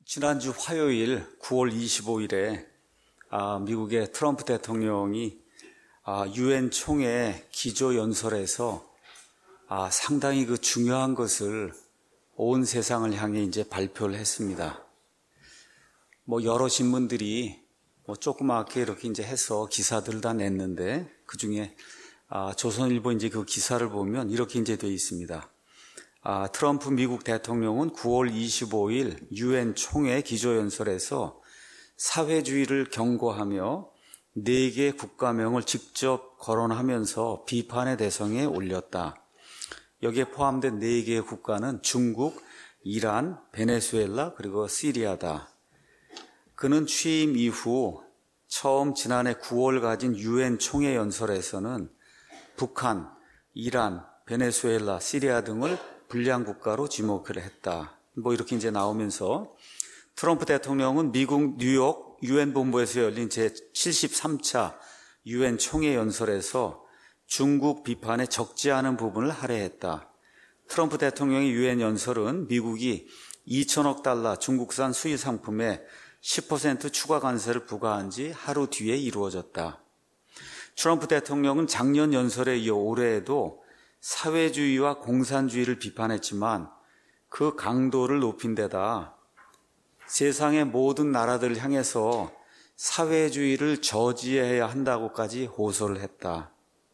지난주 화요일 9월 25일에 미국의 트럼프 대통령이 유엔 총회 기조연설에서 상당히 중요한 것을 온 세상을 향해 이제 발표를 했습니다. 여러 신문들이 조그맣게 이렇게 이제 해서 기사들을 다 냈는데 그 중에 조선일보 이제 그 기사를 보면 이렇게 이제 되어 있습니다. 트럼프 미국 대통령은 9월 25일 유엔 총회 기조연설에서 사회주의를 경고하며 4개 국가명을 직접 거론하면서 비판의 대상에 올렸다. 여기에 포함된 4개의 국가는 중국, 이란, 베네수엘라 그리고 시리아다. 그는 취임 이후 처음 지난해 9월 가진 유엔 총회 연설에서는 북한, 이란, 베네수엘라, 시리아 등을 불량 국가로 지목을 했다. 이렇게 이제 나오면서 트럼프 대통령은 미국 뉴욕 유엔 본부에서 열린 제73차 유엔 총회 연설에서 중국 비판에 적지 않은 부분을 할애했다. 트럼프 대통령의 유엔 연설은 미국이 2천억 달러 중국산 수입 상품에 10% 추가 관세를 부과한 지 하루 뒤에 이루어졌다. 트럼프 대통령은 작년 연설에 이어 올해에도 사회주의와 공산주의를 비판했지만 그 강도를 높인 데다 세상의 모든 나라들을 향해서 사회주의를 저지해야 한다고까지 호소를 했다.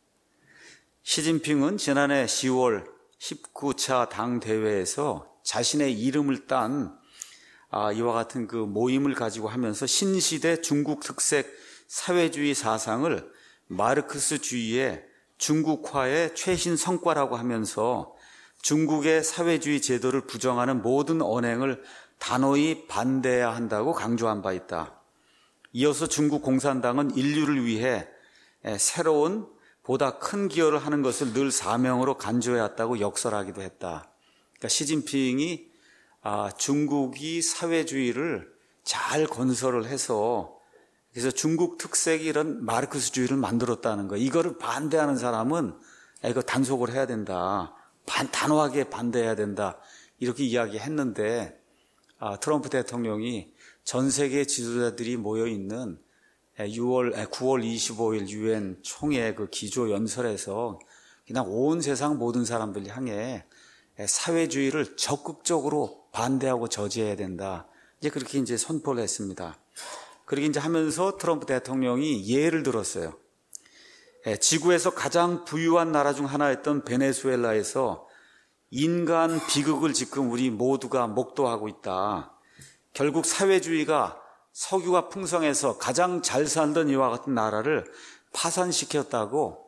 시진핑은 지난해 10월 19차 당대회에서 자신의 이름을 딴 이와 같은 그 모임을 가지고 하면서 신시대 중국 특색 사회주의 사상을 마르크스주의의 중국화의 최신 성과라고 하면서 중국의 사회주의 제도를 부정하는 모든 언행을 단호히 반대해야 한다고 강조한 바 있다. 이어서 중국 공산당은 인류를 위해 새로운 보다 큰 기여를 하는 것을 늘 사명으로 간주해왔다고 역설하기도 했다. 그러니까 시진핑이 중국이 사회주의를 잘 건설을 해서 그래서 중국 특색이 이런 마르크스주의를 만들었다는 거. 이거를 반대하는 사람은 이거 단속을 해야 된다. 단호하게 반대해야 된다. 이렇게 이야기했는데 트럼프 대통령이 전 세계 지도자들이 모여있는 9월 25일 유엔 총회 그 기조 연설에서 그냥 온 세상 모든 사람들 향해 사회주의를 적극적으로 반대하고 저지해야 된다. 이제 그렇게 이제 선포를 했습니다. 그렇게 이제 하면서 트럼프 대통령이 예를 들었어요. 지구에서 가장 부유한 나라 중 하나였던 베네수엘라에서 인간 비극을 지금 우리 모두가 목도하고 있다. 결국 사회주의가 석유가 풍성해서 가장 잘 살던 이와 같은 나라를 파산시켰다고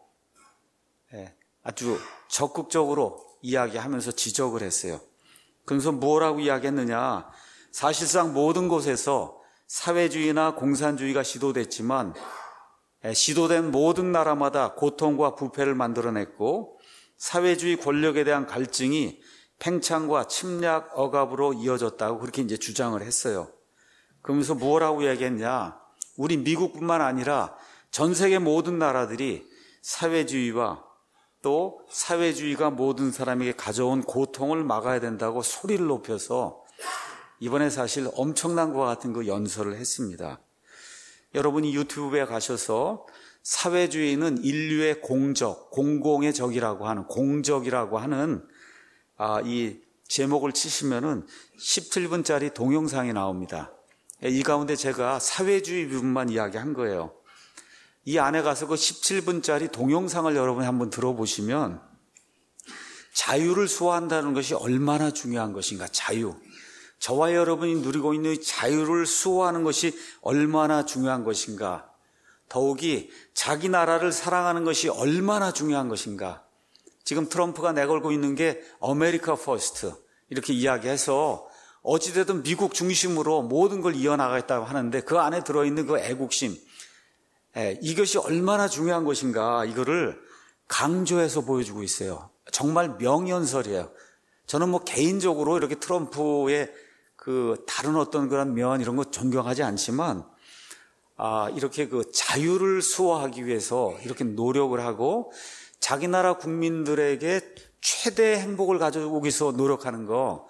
아주 적극적으로 이야기하면서 지적을 했어요. 그래서 뭐라고 이야기했느냐. 사실상 모든 곳에서 사회주의나 공산주의가 시도됐지만 시도된 모든 나라마다 고통과 부패를 만들어냈고 사회주의 권력에 대한 갈증이 팽창과 침략, 억압으로 이어졌다고 그렇게 이제 주장을 했어요. 그러면서 뭐라고 얘기했냐. 우리 미국뿐만 아니라 전 세계 모든 나라들이 사회주의와 또 사회주의가 모든 사람에게 가져온 고통을 막아야 된다고 소리를 높여서 이번에 사실 엄청난 것과 같은 그 연설을 했습니다. 여러분이 유튜브에 가셔서 사회주의는 인류의 공적, 공공의 적이라고 하는 공적이라고 하는 이 제목을 치시면은 17분짜리 동영상이 나옵니다. 이 가운데 제가 사회주의 부분만 이야기한 거예요. 이 안에 가서 그 17분짜리 동영상을 여러분이 한번 들어보시면 자유를 수호한다는 것이 얼마나 중요한 것인가, 자유. 저와 여러분이 누리고 있는 자유를 수호하는 것이 얼마나 중요한 것인가. 더욱이 자기 나라를 사랑하는 것이 얼마나 중요한 것인가. 지금 트럼프가 내걸고 있는 게 아메리카 퍼스트 이렇게 이야기해서 어찌되든 미국 중심으로 모든 걸 이어나가겠다고 하는데 그 안에 들어있는 그 애국심, 이것이 얼마나 중요한 것인가 이거를 강조해서 보여주고 있어요. 정말 명연설이에요. 저는 개인적으로 이렇게 트럼프의 그 다른 어떤 그런 면 이런 거 존경하지 않지만 이렇게 그 자유를 수호하기 위해서 이렇게 노력을 하고 자기 나라 국민들에게 최대 행복을 가져오기 위해서 노력하는 거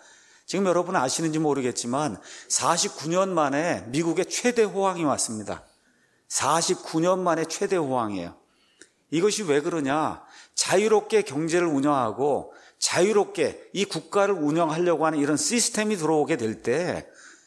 지금 여러분 아시는지 모르겠지만 49년 만에 미국의 최대 호황이 왔습니다. 49년 만에 최대 호황이에요. 이것이 왜 그러냐? 자유롭게 경제를 운영하고 자유롭게 이 국가를 운영하려고 하는 이런 시스템이 들어오게 될 때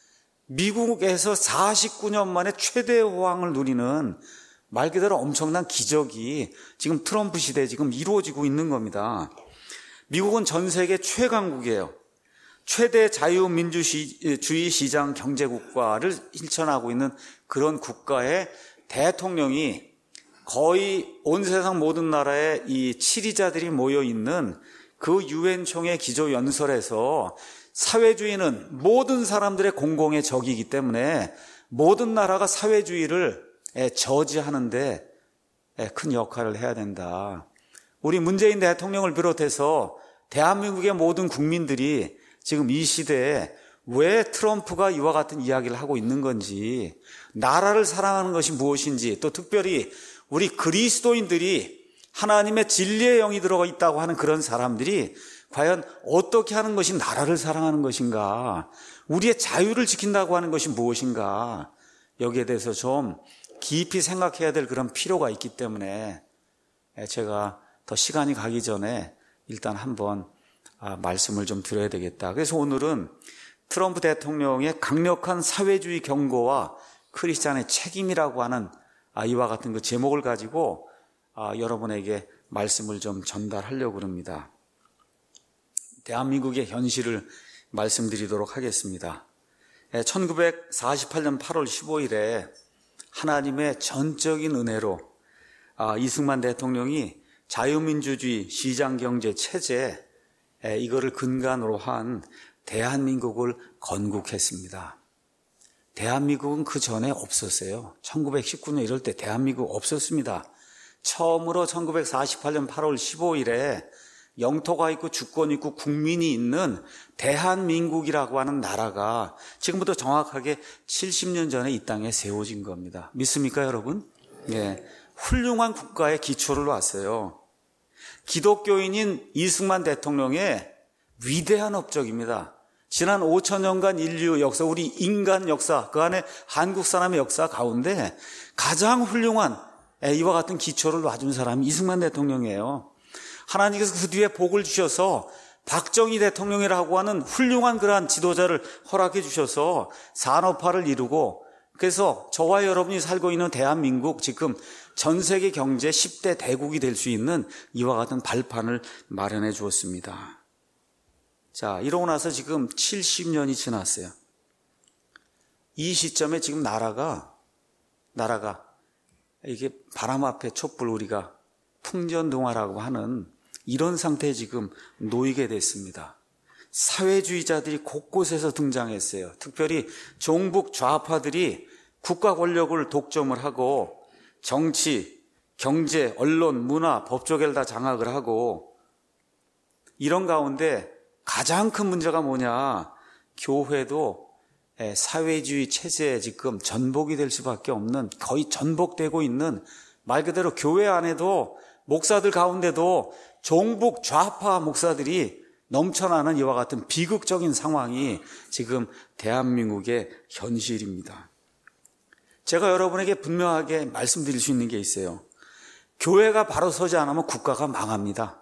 미국에서 49년 만에 최대 호황을 누리는 말 그대로 엄청난 기적이 지금 트럼프 시대에 지금 이루어지고 있는 겁니다. 미국은 전 세계 최강국이에요. 최대 자유민주주의 시장 경제국가를 실천하고 있는 그런 국가의 대통령이 거의 온 세상 모든 나라의 이 치리자들이 모여 있는 그 유엔총회 기조연설에서 사회주의는 모든 사람들의 공공의 적이기 때문에 모든 나라가 사회주의를 저지하는데 큰 역할을 해야 된다. 우리 문재인 대통령을 비롯해서 대한민국의 모든 국민들이 지금 이 시대에 왜 트럼프가 이와 같은 이야기를 하고 있는 건지, 나라를 사랑하는 것이 무엇인지, 또 특별히 우리 그리스도인들이 하나님의 진리의 영이 들어가 있다고 하는 그런 사람들이 과연 어떻게 하는 것이 나라를 사랑하는 것인가, 우리의 자유를 지킨다고 하는 것이 무엇인가, 여기에 대해서 좀 깊이 생각해야 될 그런 필요가 있기 때문에 제가 더 시간이 가기 전에 일단 한번 말씀을 좀 드려야 되겠다. 그래서 오늘은 트럼프 대통령의 강력한 사회주의 경고와 크리스찬의 책임이라고 하는 이와 같은 그 제목을 가지고 여러분에게 말씀을 좀 전달하려고 합니다. 대한민국의 현실을 말씀드리도록 하겠습니다. 1948년 8월 15일에 하나님의 전적인 은혜로 이승만 대통령이 자유민주주의 시장경제 체제, 이거를 근간으로 한 대한민국을 건국했습니다. 대한민국은 그 전에 없었어요. 1919년 이럴 때 대한민국 없었습니다. 처음으로 1948년 8월 15일에 영토가 있고 주권이 있고 국민이 있는 대한민국이라고 하는 나라가 지금부터 정확하게 70년 전에 이 땅에 세워진 겁니다. 믿습니까, 여러분? 예, 훌륭한 국가의 기초를 놨어요. 기독교인인 이승만 대통령의 위대한 업적입니다. 지난 5천년간 인류 역사, 우리 인간 역사, 그 안에 한국 사람의 역사 가운데 가장 훌륭한 이와 같은 기초를 놔준 사람이 이승만 대통령이에요. 하나님께서 그 뒤에 복을 주셔서 박정희 대통령이라고 하는 훌륭한 그러한 지도자를 허락해 주셔서 산업화를 이루고, 그래서 저와 여러분이 살고 있는 대한민국, 지금 전 세계 경제 10대 대국이 될 수 있는 이와 같은 발판을 마련해 주었습니다. 자, 이러고 나서 지금 70년이 지났어요. 이 시점에 지금 나라가 이게 바람 앞에 촛불, 우리가 풍전등화라고 하는 이런 상태에 지금 놓이게 됐습니다. 사회주의자들이 곳곳에서 등장했어요. 특별히 종북 좌파들이 국가 권력을 독점을 하고 정치, 경제, 언론, 문화, 법조계를 다 장악을 하고, 이런 가운데 가장 큰 문제가 뭐냐, 교회도 사회주의 체제에 지금 전복이 될 수밖에 없는, 거의 전복되고 있는, 말 그대로 교회 안에도 목사들 가운데도 종북 좌파 목사들이 넘쳐나는 이와 같은 비극적인 상황이 지금 대한민국의 현실입니다. 제가 여러분에게 분명하게 말씀드릴 수 있는 게 있어요. 교회가 바로 서지 않으면 국가가 망합니다.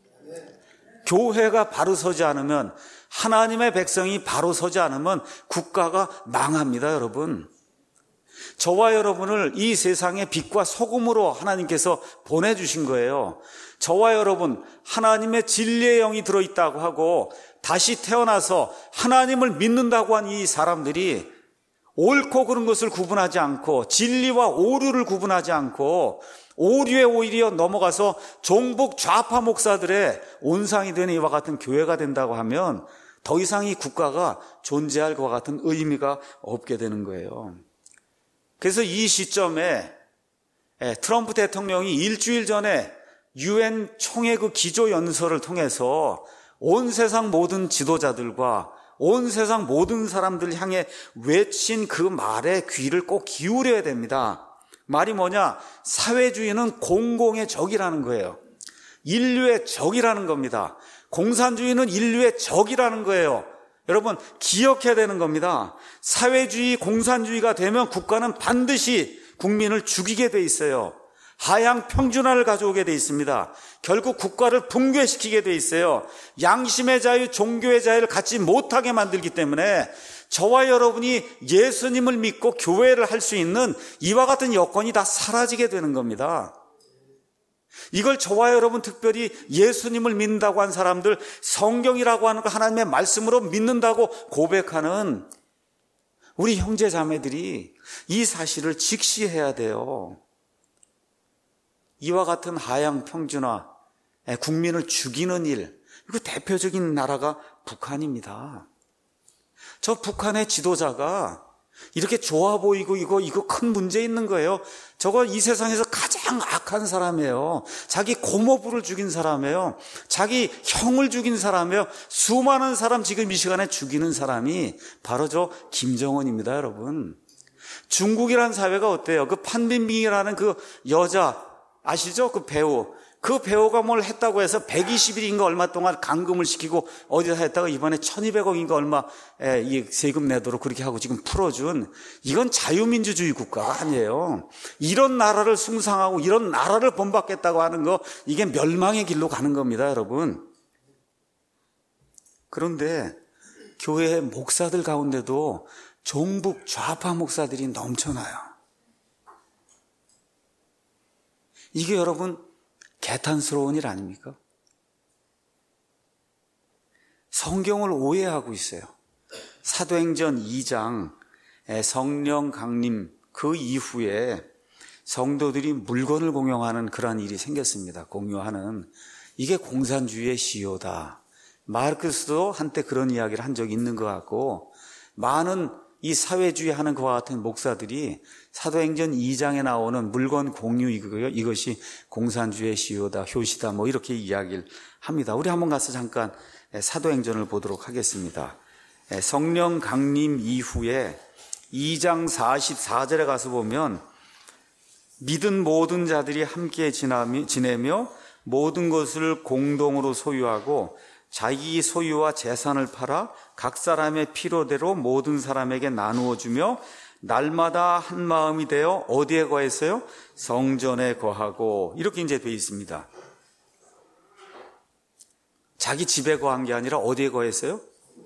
교회가 바로 서지 않으면, 하나님의 백성이 바로 서지 않으면 국가가 망합니다, 여러분. 저와 여러분을 이 세상의 빛과 소금으로 하나님께서 보내주신 거예요. 저와 여러분, 하나님의 진리의 영이 들어있다고 하고 다시 태어나서 하나님을 믿는다고 한 이 사람들이 옳고 그른 것을 구분하지 않고, 진리와 오류를 구분하지 않고 오류에 오히려 넘어가서 종북 좌파 목사들의 온상이 되는 이와 같은 교회가 된다고 하면 더 이상 이 국가가 존재할 것과 같은 의미가 없게 되는 거예요. 그래서 이 시점에 트럼프 대통령이 일주일 전에 유엔 총회 그 기조연설을 통해서 온 세상 모든 지도자들과 온 세상 모든 사람들 향해 외친 그 말에 귀를 꼭 기울여야 됩니다. 말이 뭐냐? 사회주의는 공공의 적이라는 거예요. 인류의 적이라는 겁니다. 공산주의는 인류의 적이라는 거예요. 여러분 기억해야 되는 겁니다. 사회주의, 공산주의가 되면 국가는 반드시 국민을 죽이게 돼 있어요. 하향 평준화를 가져오게 돼 있습니다. 결국 국가를 붕괴시키게 돼 있어요. 양심의 자유, 종교의 자유를 갖지 못하게 만들기 때문에 저와 여러분이 예수님을 믿고 교회를 할 수 있는 이와 같은 여건이 다 사라지게 되는 겁니다. 이걸 저와 여러분, 특별히 예수님을 믿는다고 한 사람들, 성경이라고 하는 거 하나님의 말씀으로 믿는다고 고백하는 우리 형제 자매들이 이 사실을 직시해야 돼요. 이와 같은 하향 평준화, 국민을 죽이는 일, 그 대표적인 나라가 북한입니다. 저 북한의 지도자가 이렇게 좋아 보이고 이거 큰 문제 있는 거예요. 저거 이 세상에서 가장 악한 사람이에요. 자기 고모부를 죽인 사람이에요. 자기 형을 죽인 사람이에요. 수많은 사람 지금 이 시간에 죽이는 사람이 바로 저 김정은입니다, 여러분. 중국이라는 사회가 어때요? 그 판빈빙이라는 그 여자 아시죠? 그 배우. 그 배우가 뭘 했다고 해서 120일인가 얼마 동안 감금을 시키고 어디다 했다가 이번에 1200억인가 얼마 이 세금 내도록 그렇게 하고 지금 풀어준, 이건 자유민주주의 국가가 아니에요. 이런 나라를 숭상하고 이런 나라를 본받겠다고 하는 거, 이게 멸망의 길로 가는 겁니다, 여러분. 그런데 교회 목사들 가운데도 종북 좌파 목사들이 넘쳐나요. 이게 여러분 개탄스러운 일 아닙니까? 성경을 오해하고 있어요. 사도행전 2장 성령 강림 그 이후에 성도들이 물건을 공용하는 그런 일이 생겼습니다. 공유하는. 이게 공산주의의 시효다. 마르크스도 한때 그런 이야기를 한 적이 있는 것 같고, 많은 이 사회주의 하는 그와 같은 목사들이 사도행전 2장에 나오는 물건 공유 이것이 공산주의의 시효다, 효시다, 뭐 이렇게 이야기를 합니다. 우리 한번 가서 잠깐 사도행전을 보도록 하겠습니다. 성령 강림 이후에 2장 44절에 가서 보면, 믿은 모든 자들이 함께 지내며 모든 것을 공동으로 소유하고 자기 소유와 재산을 팔아 각 사람의 필요대로 모든 사람에게 나누어 주며 날마다 한 마음이 되어 어디에 거했어요? 성전에 거하고. 이렇게 이제 되어 있습니다. 자기 집에 거한 게 아니라 어디에 거했어요?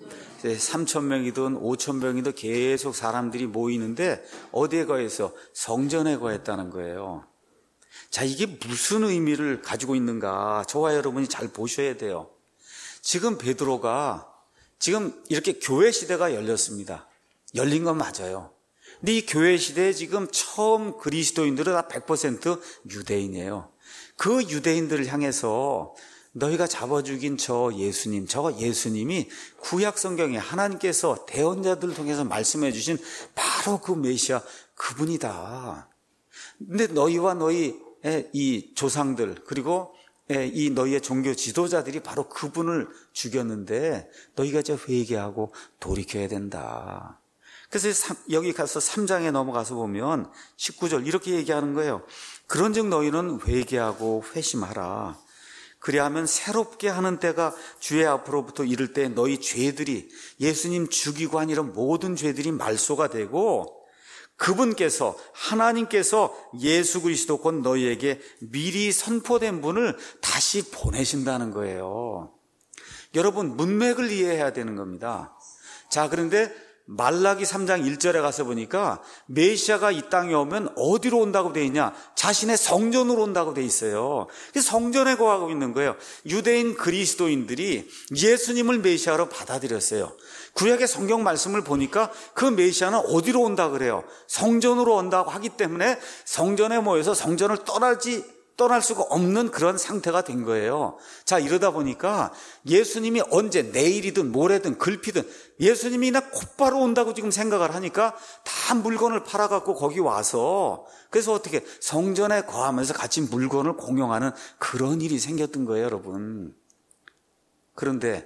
3,000명이든 5,000명이든 계속 사람들이 모이는데 어디에 거해서? 성전에 거했다는 거예요. 자, 이게 무슨 의미를 가지고 있는가 저와 여러분이 잘 보셔야 돼요. 지금 베드로가 지금 이렇게 교회 시대가 열렸습니다. 열린 건 맞아요. 근데 이 교회 시대에 지금 처음 그리스도인들은 다 100% 유대인이에요. 그 유대인들을 향해서 너희가 잡아 죽인 저 예수님이 구약 성경에 하나님께서 대언자들을 통해서 말씀해 주신 바로 그 메시아, 그분이다. 근데 너희와 너희 이 조상들, 그리고 이 너희의 종교 지도자들이 바로 그분을 죽였는데 너희가 이제 회개하고 돌이켜야 된다. 그래서 여기 가서 3장에 넘어가서 보면 19절 이렇게 얘기하는 거예요. 그런즉 너희는 회개하고 회심하라. 그리하면 새롭게 하는 때가 주의 앞으로부터 이를 때 너희 죄들이, 예수님 죽이고 한 이런 모든 죄들이 말소가 되고, 그분께서, 하나님께서 예수 그리스도 곧 너희에게 미리 선포된 분을 다시 보내신다는 거예요. 여러분, 문맥을 이해해야 되는 겁니다. 자, 그런데 말라기 3장 1절에 가서 보니까 메시아가 이 땅에 오면 어디로 온다고 돼 있냐? 자신의 성전으로 온다고 돼 있어요. 그래서 성전에 거하고 있는 거예요. 유대인 그리스도인들이 예수님을 메시아로 받아들였어요. 구약의 성경 말씀을 보니까 그 메시아는 어디로 온다 그래요? 성전으로 온다고 하기 때문에 성전에 모여서 성전을 떠날 수가 없는 그런 상태가 된 거예요. 자, 이러다 보니까 예수님이 언제, 내일이든 모레든 글피든 예수님이 나 곧바로 온다고 지금 생각을 하니까 다 물건을 팔아갖고 거기 와서, 그래서 어떻게 성전에 거하면서 같이 물건을 공용하는 그런 일이 생겼던 거예요, 여러분. 그런데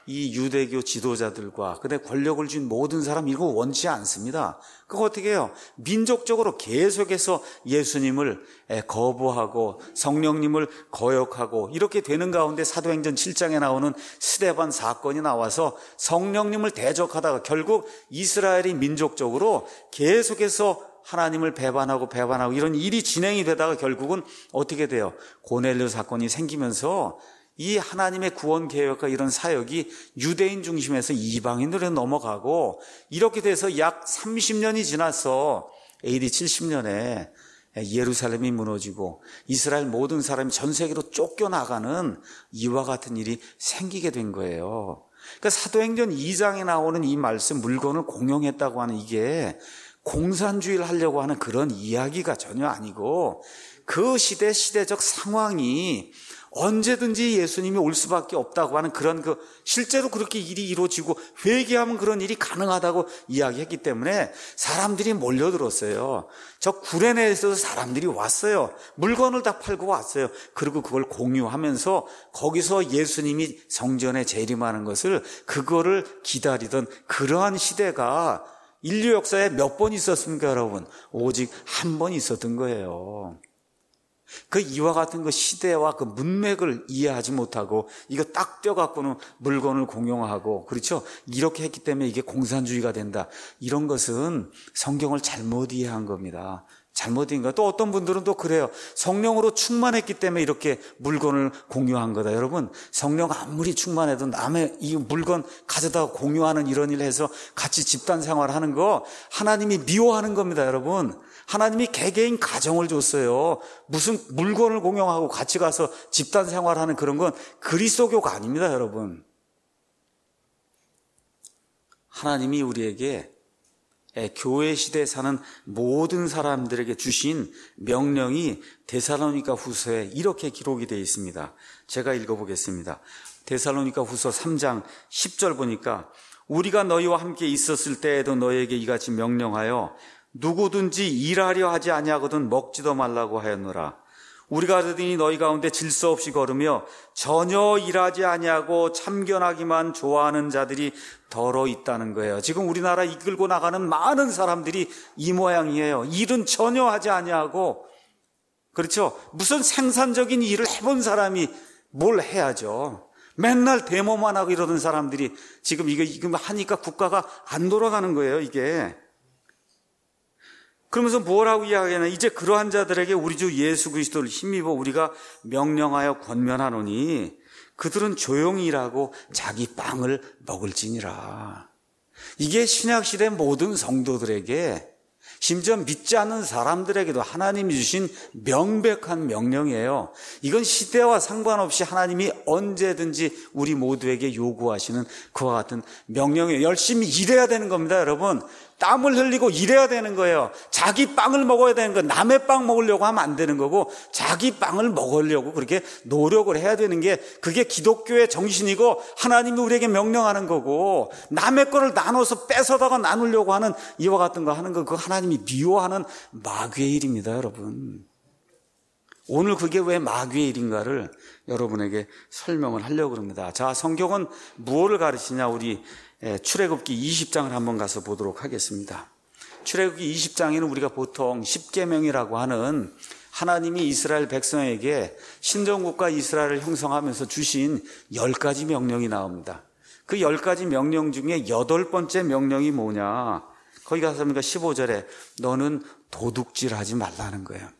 이 유대교 지도자들과 그다음에 권력을 쥔 모든 사람 이거 원치 않습니다. 그거 어떻게 해요? 민족적으로 계속해서 예수님을 거부하고 성령님을 거역하고 이렇게 되는 가운데 사도행전 7장에 나오는 스데반 사건이 나와서 성령님을 대적하다가 결국 이스라엘이 민족적으로 계속해서 하나님을 배반하고 이런 일이 진행이 되다가 결국은 어떻게 돼요? 고넬료 사건이 생기면서 이 하나님의 구원 계획과 이런 사역이 유대인 중심에서 이방인들에 넘어가고 이렇게 돼서 약 30년이 지나서 AD 70년에 예루살렘이 무너지고 이스라엘 모든 사람이 전 세계로 쫓겨나가는 이와 같은 일이 생기게 된 거예요. 그러니까 사도행전 2장에 나오는 이 말씀, 물건을 공용했다고 하는 이게 공산주의를 하려고 하는 그런 이야기가 전혀 아니고 그 시대적 상황이 언제든지 예수님이 올 수밖에 없다고 하는 그런 실제로 그렇게 일이 이루어지고 회개하면 그런 일이 가능하다고 이야기했기 때문에 사람들이 몰려들었어요. 저 구레네에서도 사람들이 왔어요. 물건을 다 팔고 왔어요. 그리고 그걸 공유하면서 거기서 예수님이 성전에 재림하는 것을 그거를 기다리던 그러한 시대가 인류 역사에 몇 번 있었습니까, 여러분? 오직 한 번 있었던 거예요. 그 이와 같은 그 시대와 그 문맥을 이해하지 못하고 이거 딱 떼어갖고는 물건을 공용하고 그렇죠? 이렇게 했기 때문에 이게 공산주의가 된다. 이런 것은 성경을 잘못 이해한 겁니다. 잘못 이해한 거. 또 어떤 분들은 또 그래요. 성령으로 충만했기 때문에 이렇게 물건을 공유한 거다. 여러분, 성령 아무리 충만해도 남의 이 물건 가져다가 공유하는 이런 일을 해서 같이 집단 생활하는 거 하나님이 미워하는 겁니다, 여러분. 하나님이 개개인 가정을 줬어요. 무슨 물건을 공용하고 같이 가서 집단 생활하는 그런 건 그리스도교가 아닙니다, 여러분. 하나님이 우리에게 교회 시대에 사는 모든 사람들에게 주신 명령이 데살로니가 후서에 이렇게 기록이 되어 있습니다. 제가 읽어보겠습니다. 데살로니가 후서 3장 10절 보니까 우리가 너희와 함께 있었을 때에도 너희에게 이같이 명령하여 누구든지 일하려 하지 아니하거든 먹지도 말라고 하였노라. 우리가 그러더니 너희 가운데 질서 없이 걸으며 전혀 일하지 아니하고 참견하기만 좋아하는 자들이 더러 있다는 거예요. 지금 우리나라 이끌고 나가는 많은 사람들이 이 모양이에요. 일은 전혀 하지 아니하고, 그렇죠? 무슨 생산적인 일을 해본 사람이 뭘 해야죠. 맨날 데모만 하고 이러던 사람들이 지금 이거 하니까 국가가 안 돌아가는 거예요, 이게. 그러면서 뭐라고 이야기하냐. 이제 그러한 자들에게 우리 주 예수 그리스도를 힘입어 우리가 명령하여 권면하노니 그들은 조용히 일하고 자기 빵을 먹을지니라. 이게 신약시대 모든 성도들에게, 심지어 믿지 않는 사람들에게도 하나님이 주신 명백한 명령이에요. 이건 시대와 상관없이 하나님이 언제든지 우리 모두에게 요구하시는 그와 같은 명령이에요. 열심히 일해야 되는 겁니다, 여러분. 땀을 흘리고 일해야 되는 거예요. 자기 빵을 먹어야 되는 거예요. 남의 빵 먹으려고 하면 안 되는 거고 자기 빵을 먹으려고 그렇게 노력을 해야 되는 게 그게 기독교의 정신이고 하나님이 우리에게 명령하는 거고, 남의 거를 나눠서 뺏어다가 나누려고 하는 이와 같은 거 하는 거 그거 하나님이 미워하는 마귀의 일입니다, 여러분. 오늘 그게 왜 마귀의 일인가를 여러분에게 설명을 하려고 합니다. 자, 성경은 무엇을 가르치냐. 우리 출애굽기 20장을 한번 가서 보도록 하겠습니다. 출애굽기 20장에는 우리가 보통 십계명이라고 하는 하나님이 이스라엘 백성에게 신정국가 이스라엘을 형성하면서 주신 10가지 명령이 나옵니다. 그 10가지 명령 중에 8번째 명령이 뭐냐. 거기 가서 15절에 너는 도둑질하지 말라는 거예요.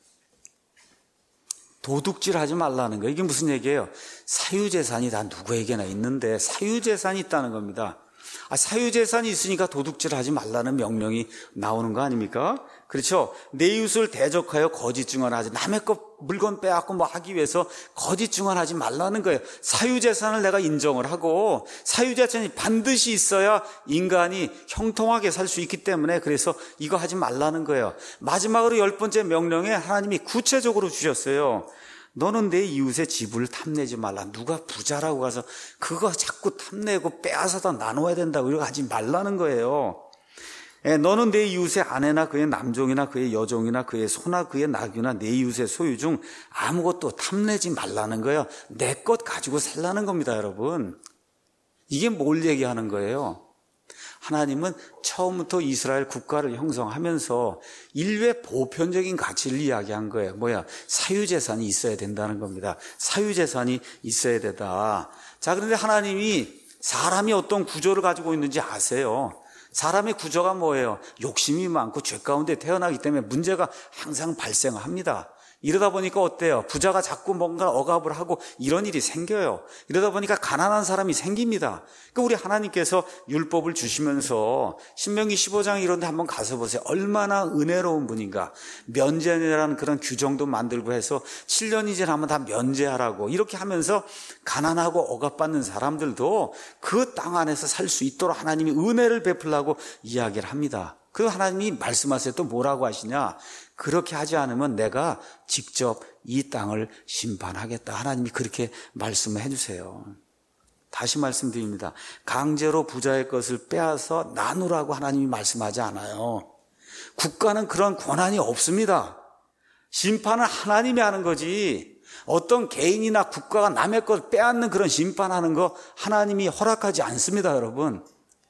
도둑질하지 말라는 거예요. 이게 무슨 얘기예요? 사유재산이 다 누구에게나 있는데 사유재산이 있다는 겁니다. 사유재산이 있으니까 도둑질하지 말라는 명령이 나오는 거 아닙니까? 그렇죠? 내 이웃을 대적하여 거짓 증언하지, 남의 것 물건 빼앗고 뭐 하기 위해서 거짓 증언하지 말라는 거예요. 사유재산을 내가 인정을 하고 사유재산이 반드시 있어야 인간이 형통하게 살 수 있기 때문에 그래서 이거 하지 말라는 거예요. 마지막으로 10번째 명령에 하나님이 구체적으로 주셨어요. 너는 내 이웃의 집을 탐내지 말라. 누가 부자라고 가서 그거 자꾸 탐내고 빼앗아다 나눠야 된다고 이렇게 하지 말라는 거예요. 너는 내 이웃의 아내나 그의 남종이나 그의 여종이나 그의 소나 그의 나귀나 내 이웃의 소유 중 아무것도 탐내지 말라는 거예요. 내 것 가지고 살라는 겁니다, 여러분. 이게 뭘 얘기하는 거예요? 하나님은 처음부터 이스라엘 국가를 형성하면서 인류의 보편적인 가치를 이야기한 거예요. 사유재산이 있어야 된다는 겁니다. 사유재산이 있어야 되다. 자, 그런데 하나님이 사람이 어떤 구조를 가지고 있는지 아세요? 사람의 구조가 뭐예요? 욕심이 많고 죄 가운데 태어나기 때문에 문제가 항상 발생합니다. 이러다 보니까 어때요? 부자가 자꾸 뭔가 억압을 하고 이런 일이 생겨요. 이러다 보니까 가난한 사람이 생깁니다. 그러니까 우리 하나님께서 율법을 주시면서 신명기 15장 이런 데 한번 가서 보세요. 얼마나 은혜로운 분인가. 면제라는 그런 규정도 만들고 해서 7년이 지나면 다 면제하라고 이렇게 하면서 가난하고 억압받는 사람들도 그 땅 안에서 살 수 있도록 하나님이 은혜를 베풀라고 이야기를 합니다. 그 하나님이 말씀하세요. 또 뭐라고 하시냐? 그렇게 하지 않으면 내가 직접 이 땅을 심판하겠다. 하나님이 그렇게 말씀을 해주세요. 다시 말씀드립니다. 강제로 부자의 것을 빼앗아 나누라고 하나님이 말씀하지 않아요. 국가는 그런 권한이 없습니다. 심판은 하나님이 하는 거지. 어떤 개인이나 국가가 남의 것 빼앗는 그런 심판하는 거 하나님이 허락하지 않습니다, 여러분.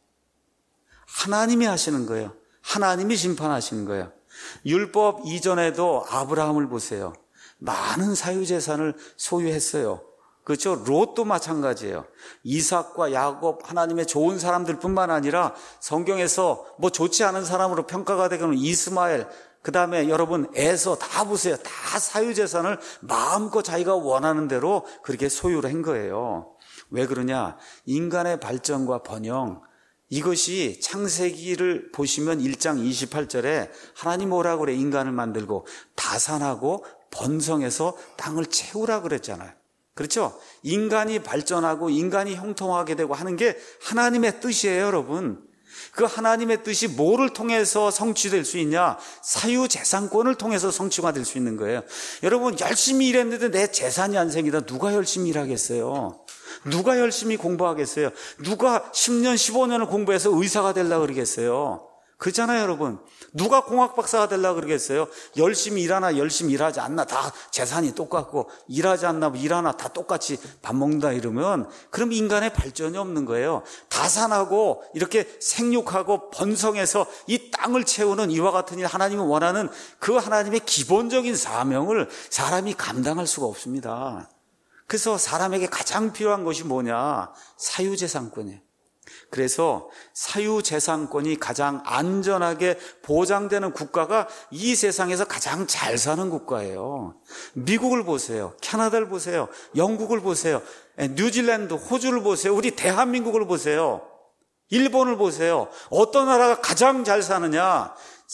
하나님이 하시는 거예요. 하나님이 심판하시는 거예요. 율법 이전에도 아브라함을 보세요. 많은 사유재산을 소유했어요. 그렇죠? 롯도 마찬가지예요. 이삭과 야곱, 하나님의 좋은 사람들뿐만 아니라 성경에서 좋지 않은 사람으로 평가가 되는 이스마엘, 그 다음에 여러분 에서 다 보세요. 다 사유재산을 마음껏 자기가 원하는 대로 그렇게 소유를 한 거예요. 왜 그러냐? 인간의 발전과 번영, 이것이 창세기를 보시면 1장 28절에 하나님 뭐라고 그래? 인간을 만들고 다산하고 번성해서 땅을 채우라 그랬잖아요. 그렇죠? 인간이 발전하고 인간이 형통하게 되고 하는 게 하나님의 뜻이에요, 여러분. 그 하나님의 뜻이 뭐를 통해서 성취될 수 있냐? 사유재산권을 통해서 성취가 될 수 있는 거예요. 여러분, 열심히 일했는데 내 재산이 안 생기다 누가 열심히 일하겠어요? 누가 열심히 공부하겠어요? 누가 10년, 15년을 공부해서 의사가 되려고 그러겠어요? 그렇잖아요, 여러분. 누가 공학 박사가 되려고 그러겠어요? 열심히 일하나 열심히 일하지 않나 다 재산이 똑같고, 일하지 않나 일하나 다 똑같이 밥 먹는다 이러면 그럼 인간의 발전이 없는 거예요. 다산하고 이렇게 생육하고 번성해서 이 땅을 채우는 이와 같은 일, 하나님이 원하는 그 하나님의 기본적인 사명을 사람이 감당할 수가 없습니다. 그래서 사람에게 가장 필요한 것이 뭐냐? 사유재산권이에요. 그래서 사유재산권이 가장 안전하게 보장되는 국가가 이 세상에서 가장 잘 사는 국가예요. 미국을 보세요. 캐나다를 보세요. 영국을 보세요. 뉴질랜드, 호주를 보세요. 우리 대한민국을 보세요. 일본을 보세요. 어떤 나라가 가장 잘 사느냐?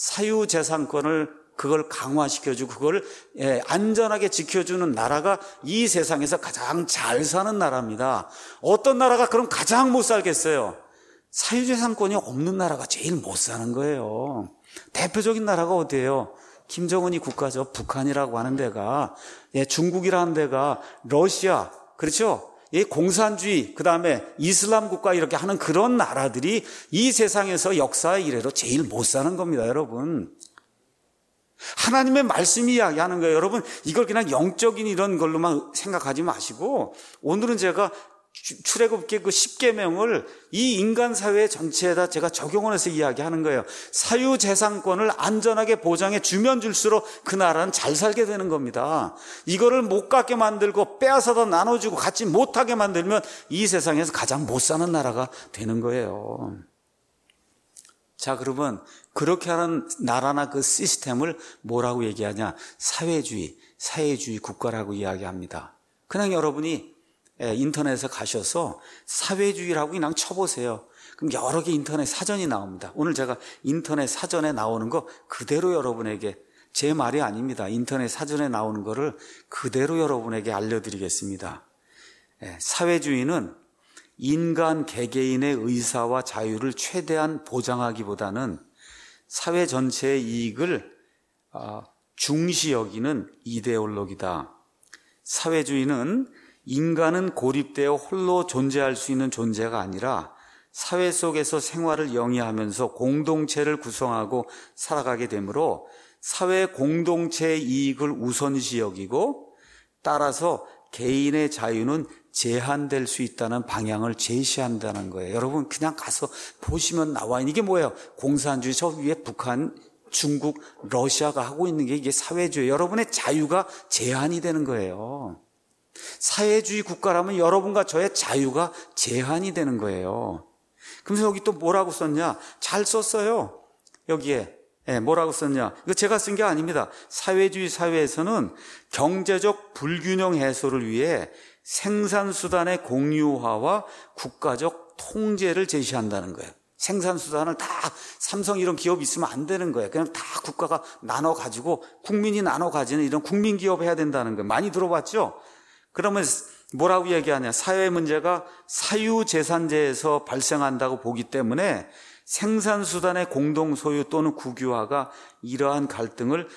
사유재산권을 그걸 강화시켜주고 그걸 안전하게 지켜주는 나라가 이 세상에서 가장 잘 사는 나라입니다. 어떤 나라가 그럼 가장 못 살겠어요? 사유재산권이 없는 나라가 제일 못 사는 거예요. 대표적인 나라가 어디예요? 김정은이 국가죠. 북한이라고 하는 데가, 중국이라는 데가, 러시아, 그렇죠? 공산주의, 그 다음에 이슬람 국가 이렇게 하는 그런 나라들이 이 세상에서 역사의 이래로 제일 못 사는 겁니다, 여러분. 하나님의 말씀이 이야기하는 거예요. 여러분, 이걸 그냥 영적인 이런 걸로만 생각하지 마시고, 오늘은 제가 출애굽기 그 10계명을 이 인간 사회 전체에다 제가 적용을 해서 이야기하는 거예요. 사유재산권을 안전하게 보장해 주면 줄수록 그 나라는 잘 살게 되는 겁니다. 이거를 못 갖게 만들고 빼앗아서 나눠주고 갖지 못하게 만들면 이 세상에서 가장 못 사는 나라가 되는 거예요. 자, 그러면 그렇게 하는 나라나 그 시스템을 뭐라고 얘기하냐? 사회주의 국가라고 이야기합니다. 그냥 여러분이 인터넷에 가셔서 사회주의라고 그냥 쳐보세요. 그럼 여러 개 인터넷 사전이 나옵니다. 오늘 제가 인터넷 사전에 나오는 거 그대로 여러분에게, 제 말이 아닙니다. 인터넷 사전에 나오는 거를 그대로 여러분에게 알려드리겠습니다. 사회주의는 인간 개개인의 의사와 자유를 최대한 보장하기보다는 사회 전체의 이익을 중시 여기는 이데올로기다. 사회주의는 인간은 고립되어 홀로 존재할 수 있는 존재가 아니라 사회 속에서 생활을 영위하면서 공동체를 구성하고 살아가게 되므로 사회 공동체의 이익을 우선시 여기고, 따라서 개인의 자유는 제한될 수 있다는 방향을 제시한다는 거예요. 여러분 그냥 가서 보시면 나와 있는 이게 뭐예요? 공산주의. 저 위에 북한, 중국, 러시아가 하고 있는 게 이게 사회주의. 여러분의 자유가 제한이 되는 거예요. 사회주의 국가라면 여러분과 저의 자유가 제한이 되는 거예요. 그래서 여기 또 뭐라고 썼냐? 잘 썼어요. 여기에 뭐라고 썼냐? 이거 제가 쓴 게 아닙니다. 사회주의 사회에서는 경제적 불균형 해소를 위해 생산수단의 공유화와 국가적 통제를 제시한다는 거예요. 생산수단을 다 삼성 이런 기업이 있으면 안 되는 거예요. 그냥 다 국가가 나눠 가지고 국민이 나눠 가지는 이런 국민기업 해야 된다는 거예요. 많이 들어봤죠? 그러면 뭐라고 얘기하냐? 사회 문제가 사유재산제에서 발생한다고 보기 때문에 생산수단의 공동소유 또는 국유화가 이러한 갈등을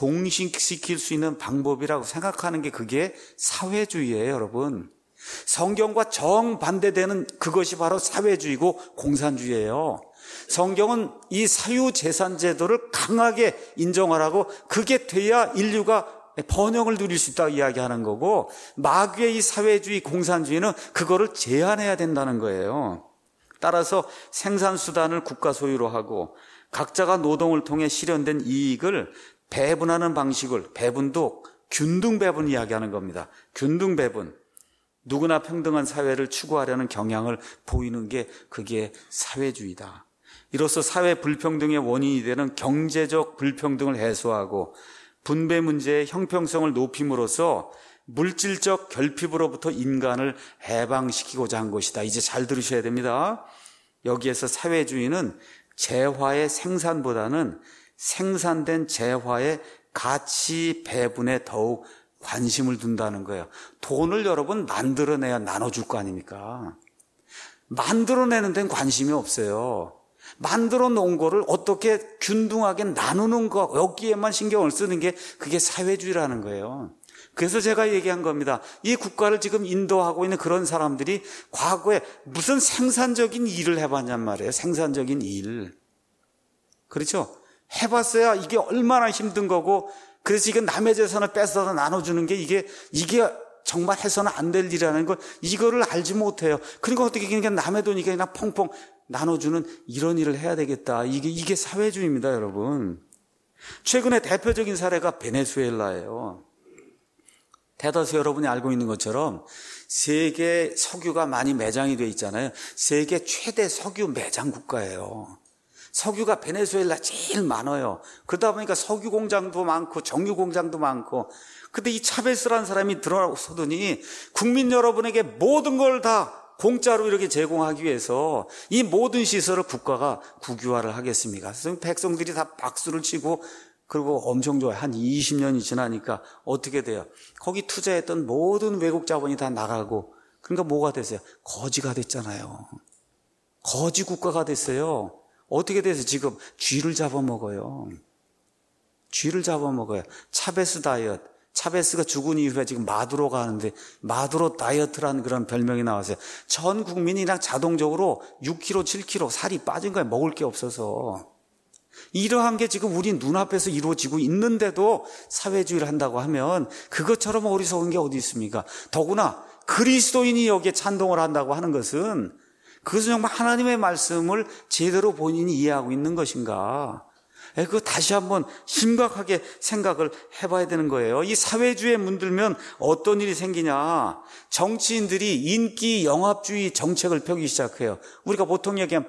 종식시킬 수 있는 방법이라고 생각하는 게 그게 사회주의예요, 여러분. 성경과 정반대되는 그것이 바로 사회주의고 공산주의예요. 성경은 이 사유재산제도를 강하게 인정하라고 그게 돼야 인류가 번영을 누릴 수 있다고 이야기하는 거고, 마귀의 이 사회주의 공산주의는 그거를 제한해야 된다는 거예요. 따라서 생산수단을 국가 소유로 하고 각자가 노동을 통해 실현된 이익을 배분하는 방식을, 배분도 균등배분 이야기하는 겁니다. 균등배분. 누구나 평등한 사회를 추구하려는 경향을 보이는 게 그게 사회주의다. 이로써 사회 불평등의 원인이 되는 경제적 불평등을 해소하고 분배 문제의 형평성을 높임으로써 물질적 결핍으로부터 인간을 해방시키고자 한 것이다. 이제 잘 들으셔야 됩니다. 여기에서 사회주의는 재화의 생산보다는 생산된 재화의 가치 배분에 더욱 관심을 둔다는 거예요. 돈을 여러분 만들어내야 나눠줄 거 아닙니까? 만들어내는 데는 관심이 없어요. 만들어 놓은 거를 어떻게 균등하게 나누는 거, 여기에만 신경을 쓰는 게 그게 사회주의라는 거예요. 그래서 제가 얘기한 겁니다. 이 국가를 지금 인도하고 있는 그런 사람들이 과거에 무슨 생산적인 일을 해봤냔 말이에요. 생산적인 일. 그렇죠? 해봤어야 이게 얼마나 힘든 거고, 그래서 이게 남의 재산을 뺏어서 나눠주는 게 이게 정말 해서는 안 될 일이라는 걸 이거를 알지 못해요. 그러니까 어떻게 그냥 남의 돈이니까 그냥 펑펑 나눠주는 이런 일을 해야 되겠다. 이게 사회주의입니다, 여러분. 최근에 대표적인 사례가 베네수엘라예요. 대다수 여러분이 알고 있는 것처럼 세계 석유가 많이 매장이 되어 있잖아요. 세계 최대 석유 매장 국가예요. 석유가 베네수엘라 제일 많아요. 그러다 보니까 석유 공장도 많고 정유 공장도 많고. 근데 이 차베스라는 사람이 들어서더니 국민 여러분에게 모든 걸 다 공짜로 이렇게 제공하기 위해서 이 모든 시설을 국가가 국유화를 하겠습니까? 그래서 백성들이 다 박수를 치고 그리고 엄청 좋아요. 한 20년이 지나니까 어떻게 돼요? 거기 투자했던 모든 외국 자본이 다 나가고, 그러니까 뭐가 됐어요? 거지가 됐잖아요. 거지 국가가 됐어요. 어떻게 돼서 지금 쥐를 잡아먹어요. 쥐를 잡아먹어요. 차베스 다이어트. 차베스가 죽은 이후에 지금 마두로가 하는데 마두로 다이어트라는 그런 별명이 나왔어요. 전 국민이 그냥 자동적으로 6kg, 7kg 살이 빠진 거예요. 먹을 게 없어서. 이러한 게 지금 우리 눈앞에서 이루어지고 있는데도 사회주의를 한다고 하면 그것처럼 어리석은 게 어디 있습니까? 더구나 그리스도인이 여기에 찬동을 한다고 하는 것은 그것은 정말 하나님의 말씀을 제대로 본인이 이해하고 있는 것인가? 그거 다시 한번 심각하게 생각을 해봐야 되는 거예요. 이 사회주의에 문들면 어떤 일이 생기냐? 정치인들이 인기 영합주의 정책을 펴기 시작해요. 우리가 보통 얘기하는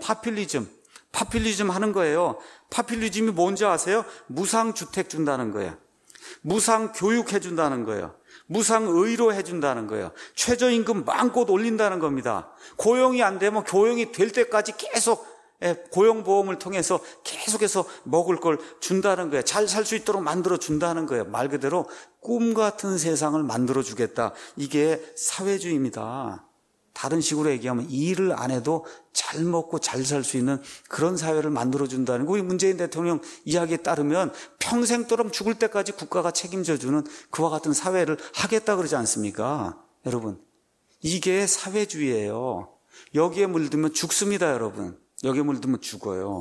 파퓰리즘 하는 거예요. 파퓰리즘이 뭔지 아세요? 무상주택 준다는 거예요. 무상교육 해준다는 거예요. 무상의료 해준다는 거예요. 최저임금 마음껏 올린다는 겁니다. 고용이 안 되면 고용이 될 때까지 계속 고용보험을 통해서 계속해서 먹을 걸 준다는 거예요. 잘 살 수 있도록 만들어준다는 거예요. 말 그대로 꿈 같은 세상을 만들어주겠다. 이게 사회주의입니다. 다른 식으로 얘기하면 일을 안 해도 잘 먹고 잘 살 수 있는 그런 사회를 만들어준다는 거. 우리 문재인 대통령 이야기에 따르면 평생도록 죽을 때까지 국가가 책임져주는 그와 같은 사회를 하겠다 그러지 않습니까? 여러분, 이게 사회주의예요. 여기에 물들면 죽습니다, 여러분. 여기에 물들면 죽어요.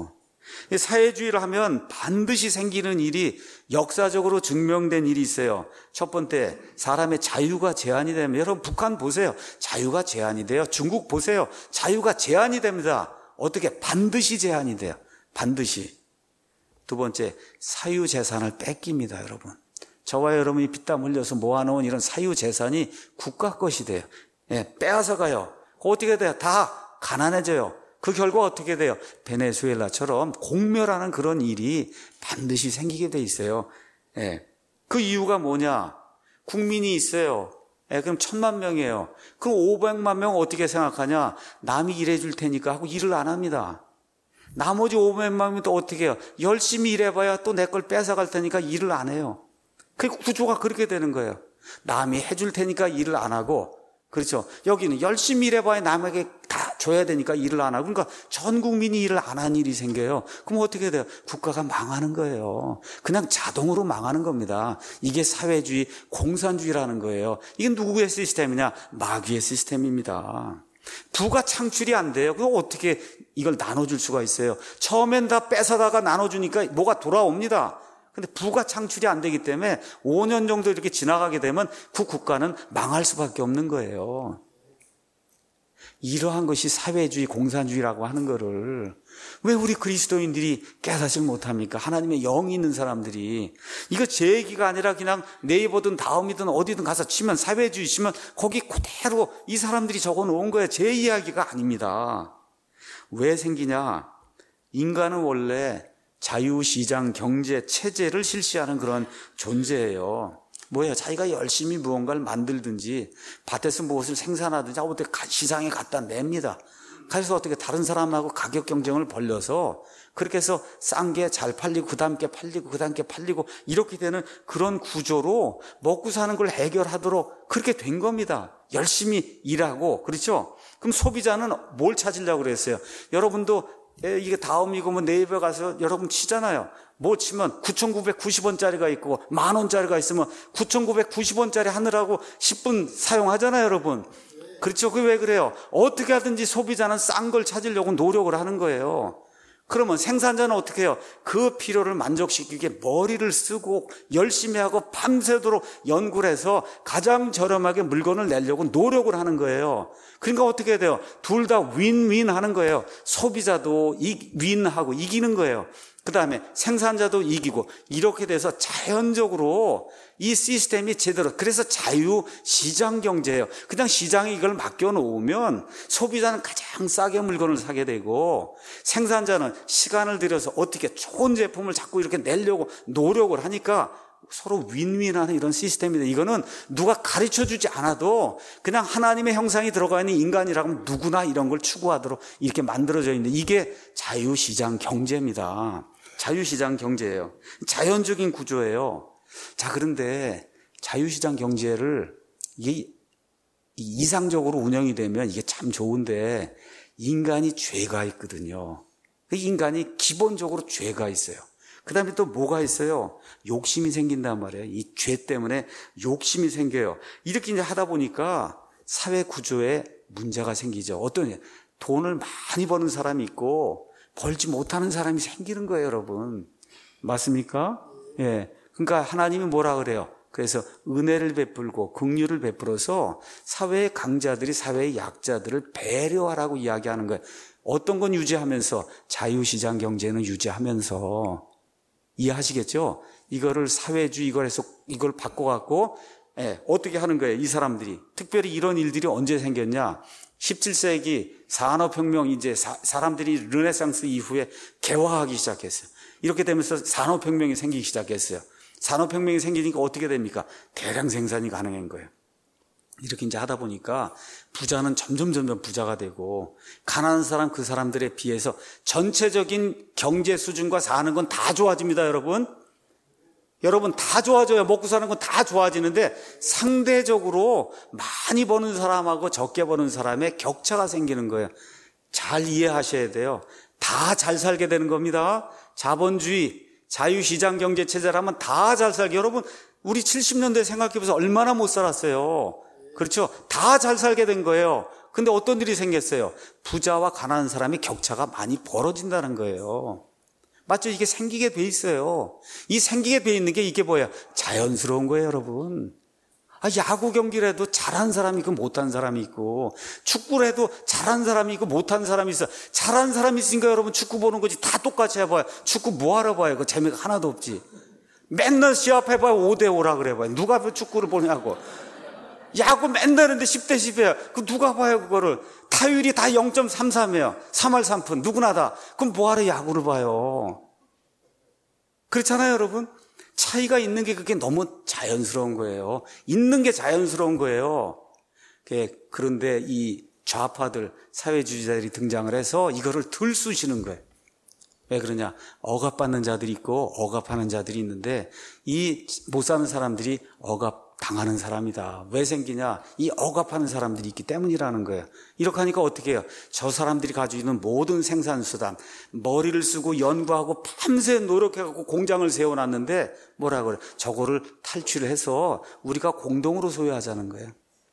사회주의를 하면 반드시 생기는 일이 역사적으로 증명된 일이 있어요. 첫 번째, 사람의 자유가 제한이 되면, 여러분 북한 보세요. 자유가 제한이 돼요. 중국 보세요. 자유가 제한이 됩니다. 어떻게? 반드시 제한이 돼요. 반드시. 두 번째, 사유재산을 뺏깁니다, 여러분. 저와 여러분이 피땀 흘려서 모아놓은 이런 사유재산이 국가 것이 돼요. 빼앗아 가요. 어떻게 돼요? 다 가난해져요. 그 결과 어떻게 돼요? 베네수엘라처럼 공멸하는 그런 일이 반드시 생기게 돼 있어요. 그 이유가 뭐냐? 국민이 있어요. 그럼 1000만 명이에요. 그럼 500만 명 어떻게 생각하냐? 남이 일해줄 테니까 하고 일을 안 합니다. 나머지 500만 명은 또 어떻게 해요? 열심히 일해봐야 또 내 걸 뺏어갈 테니까 일을 안 해요. 그 구조가 그렇게 되는 거예요. 남이 해줄 테니까 일을 안 하고, 그렇죠. 여기는 열심히 일해봐야 남에게 다 줘야 되니까 일을 안 하고, 그러니까 전 국민이 일을 안 한 일이 생겨요. 그럼 어떻게 돼요? 국가가 망하는 거예요. 그냥 자동으로 망하는 겁니다. 이게 사회주의, 공산주의라는 거예요. 이게 누구의 시스템이냐? 마귀의 시스템입니다. 부가 창출이 안 돼요. 그럼 어떻게 이걸 나눠줄 수가 있어요? 처음엔 다 뺏어다가 나눠주니까 뭐가 돌아옵니다. 근데 부가 창출이 안 되기 때문에 5년 정도 이렇게 지나가게 되면 그 국가는 망할 수밖에 없는 거예요. 이러한 것이 사회주의, 공산주의라고 하는 거를 왜 우리 그리스도인들이 깨닫지 못합니까? 하나님의 영이 있는 사람들이. 이거 제 얘기가 아니라 그냥 네이버든 다음이든 어디든 가서 치면, 사회주의 치면 거기 그대로 이 사람들이 적어놓은 거예요. 제 이야기가 아닙니다. 왜 생기냐? 인간은 원래 자유시장 경제 체제를 실시하는 그런 존재예요. 뭐예요? 자기가 열심히 무언가를 만들든지 밭에서 무엇을 생산하든지 어떻게 시장에 갖다 냅니다. 그래서 어떻게 다른 사람하고 가격 경쟁을 벌려서 그렇게 해서 싼 게 잘 팔리고 그 다음 게 팔리고 그 다음 게 팔리고 이렇게 되는 그런 구조로 먹고 사는 걸 해결하도록 그렇게 된 겁니다. 열심히 일하고. 그렇죠? 그럼 소비자는 뭘 찾으려고 그랬어요? 여러분도 이게 다음이고 뭐 네이버 가서 여러분 치잖아요. 뭐 치면 9,990원짜리가 있고 10,000원짜리가 있으면 9,990원짜리 하느라고 10분 사용하잖아요, 여러분. 그렇죠? 그게 왜 그래요? 어떻게 하든지 소비자는 싼 걸 찾으려고 노력을 하는 거예요. 그러면 생산자는 어떻게 해요? 그 필요를 만족시키기 위해 머리를 쓰고 열심히 하고 밤새도록 연구를 해서 가장 저렴하게 물건을 내려고 노력을 하는 거예요. 그러니까 어떻게 해야 돼요? 둘 다 윈윈 하는 거예요. 소비자도 윈하고 이기는 거예요. 그 다음에 생산자도 이기고 이렇게 돼서 자연적으로 이 시스템이 제대로, 그래서 자유시장 경제예요. 그냥 시장에 이걸 맡겨놓으면 소비자는 가장 싸게 물건을 사게 되고 생산자는 시간을 들여서 어떻게 좋은 제품을 자꾸 이렇게 내려고 노력을 하니까 서로 윈윈하는 이런 시스템인데, 이거는 누가 가르쳐주지 않아도 그냥 하나님의 형상이 들어가 있는 인간이라면 누구나 이런 걸 추구하도록 이렇게 만들어져 있는, 이게 자유시장 경제입니다. 자유시장 경제예요. 자연적인 구조예요. 자, 그런데 자유시장 경제를 이게 이상적으로 운영이 되면 이게 참 좋은데 인간이 죄가 있거든요. 인간이 기본적으로 죄가 있어요. 그 다음에 또 뭐가 있어요? 욕심이 생긴단 말이에요. 이 죄 때문에 욕심이 생겨요. 이렇게 이제 하다 보니까 사회 구조에 문제가 생기죠. 어떤, 돈을 많이 버는 사람이 있고 벌지 못하는 사람이 생기는 거예요, 여러분. 맞습니까? 예. 그러니까 하나님이 뭐라 그래요? 그래서 은혜를 베풀고 긍휼을 베풀어서 사회의 강자들이 사회의 약자들을 배려하라고 이야기하는 거예요. 어떤 건 유지하면서 자유시장 경제는 유지하면서, 이해하시겠죠? 이거를 사회주의 이걸 바꿔갖고 어떻게 하는 거예요? 이 사람들이. 특별히 이런 일들이 언제 생겼냐? 17세기 산업혁명, 이제 사람들이 르네상스 이후에 개화하기 시작했어요. 이렇게 되면서 산업혁명이 생기기 시작했어요. 산업혁명이 생기니까 어떻게 됩니까? 대량 생산이 가능한 거예요. 이렇게 이제 하다 보니까 부자는 점점 부자가 되고 가난한 사람, 그 사람들에 비해서 전체적인 경제 수준과 사는 건 다 좋아집니다, 여러분. 여러분, 다 좋아져요. 먹고 사는 건 다 좋아지는데 상대적으로 많이 버는 사람하고 적게 버는 사람의 격차가 생기는 거예요. 잘 이해하셔야 돼요. 다 잘 살게 되는 겁니다. 자본주의, 자유시장 경제 체제라면 다 잘 살게. 여러분, 우리 70년대 생각해보세요. 얼마나 못 살았어요. 그렇죠? 다 잘 살게 된 거예요. 근데 어떤 일이 생겼어요? 부자와 가난한 사람의 격차가 많이 벌어진다는 거예요. 맞죠? 이게 생기게 돼 있어요. 이 생기게 돼 있는 게 이게 뭐야? 자연스러운 거예요, 여러분. 야구 경기를 해도 잘한 사람이 있고 못한 사람이 있고, 축구를 해도 잘한 사람이 있고 못한 사람이 있어. 잘한 사람이 있으니까 여러분 축구 보는 거지. 다 똑같이 해봐요. 축구 뭐하러 봐요? 그 재미가 하나도 없지. 맨날 시합 해봐요. 5대5라 그래봐요. 누가 축구를 보냐고. 야구 맨날 했는데 10대 10이에요. 그 누가 봐요, 그거를. 타율이 다 0.33이에요. 3할 3푼. 누구나 다. 그럼 뭐하러 야구를 봐요? 그렇잖아요, 여러분? 차이가 있는 게 그게 너무 자연스러운 거예요. 있는 게 자연스러운 거예요. 그런데 이 좌파들, 사회주의자들이 등장을 해서 이거를 들쑤시는 거예요. 왜 그러냐? 억압받는 자들이 있고 억압하는 자들이 있는데 이 못 사는 사람들이 억압당하는 사람이다. 왜 생기냐? 이 억압하는 사람들이 있기 때문이라는 거예요. 이렇게 하니까 어떻게 해요? 저 사람들이 가지고 있는 모든 생산수단, 머리를 쓰고 연구하고 밤새 노력해갖고 공장을 세워놨는데 뭐라 그래? 저거를 탈취를 해서 우리가 공동으로 소유하자는 거예요.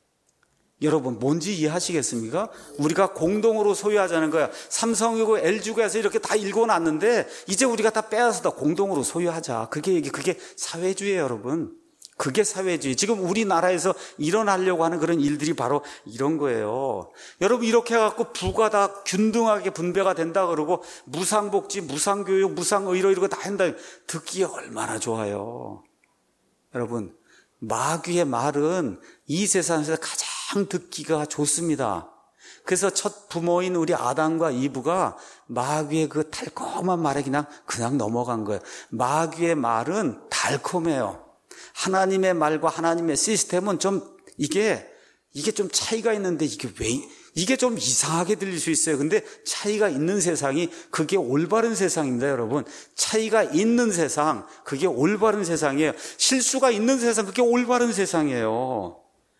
여러분 뭔지 이해하시겠습니까? 우리가 공동으로 소유하자는 거야. 삼성이고 LG고 해서 이렇게 다 읽어놨는데 이제 우리가 다 빼앗아서 다 공동으로 소유하자. 그게 사회주의예요, 여러분. 그게 사회주의. 지금 우리나라에서 일어나려고 하는 그런 일들이 바로 이런 거예요. 여러분 이렇게 해갖고 부가 다 균등하게 분배가 된다 그러고 무상복지, 무상교육, 무상의료 이런 거 다 한다. 듣기에 얼마나 좋아요. 여러분 마귀의 말은 이 세상에서 가장 듣기가 좋습니다. 그래서 첫 부모인 우리 아담과 이브가 마귀의 그 달콤한 말에 그냥 넘어간 거예요. 마귀의 말은 달콤해요. 하나님의 말과 하나님의 시스템은 좀 이게 좀 차이가 있는데 이게 좀 이상하게 들릴 수 있어요. 근데 차이가 있는 세상이 그게 올바른 세상입니다, 여러분. 차이가 있는 세상, 그게 올바른 세상이에요. 실수가 있는 세상, 그게 올바른 세상이에요.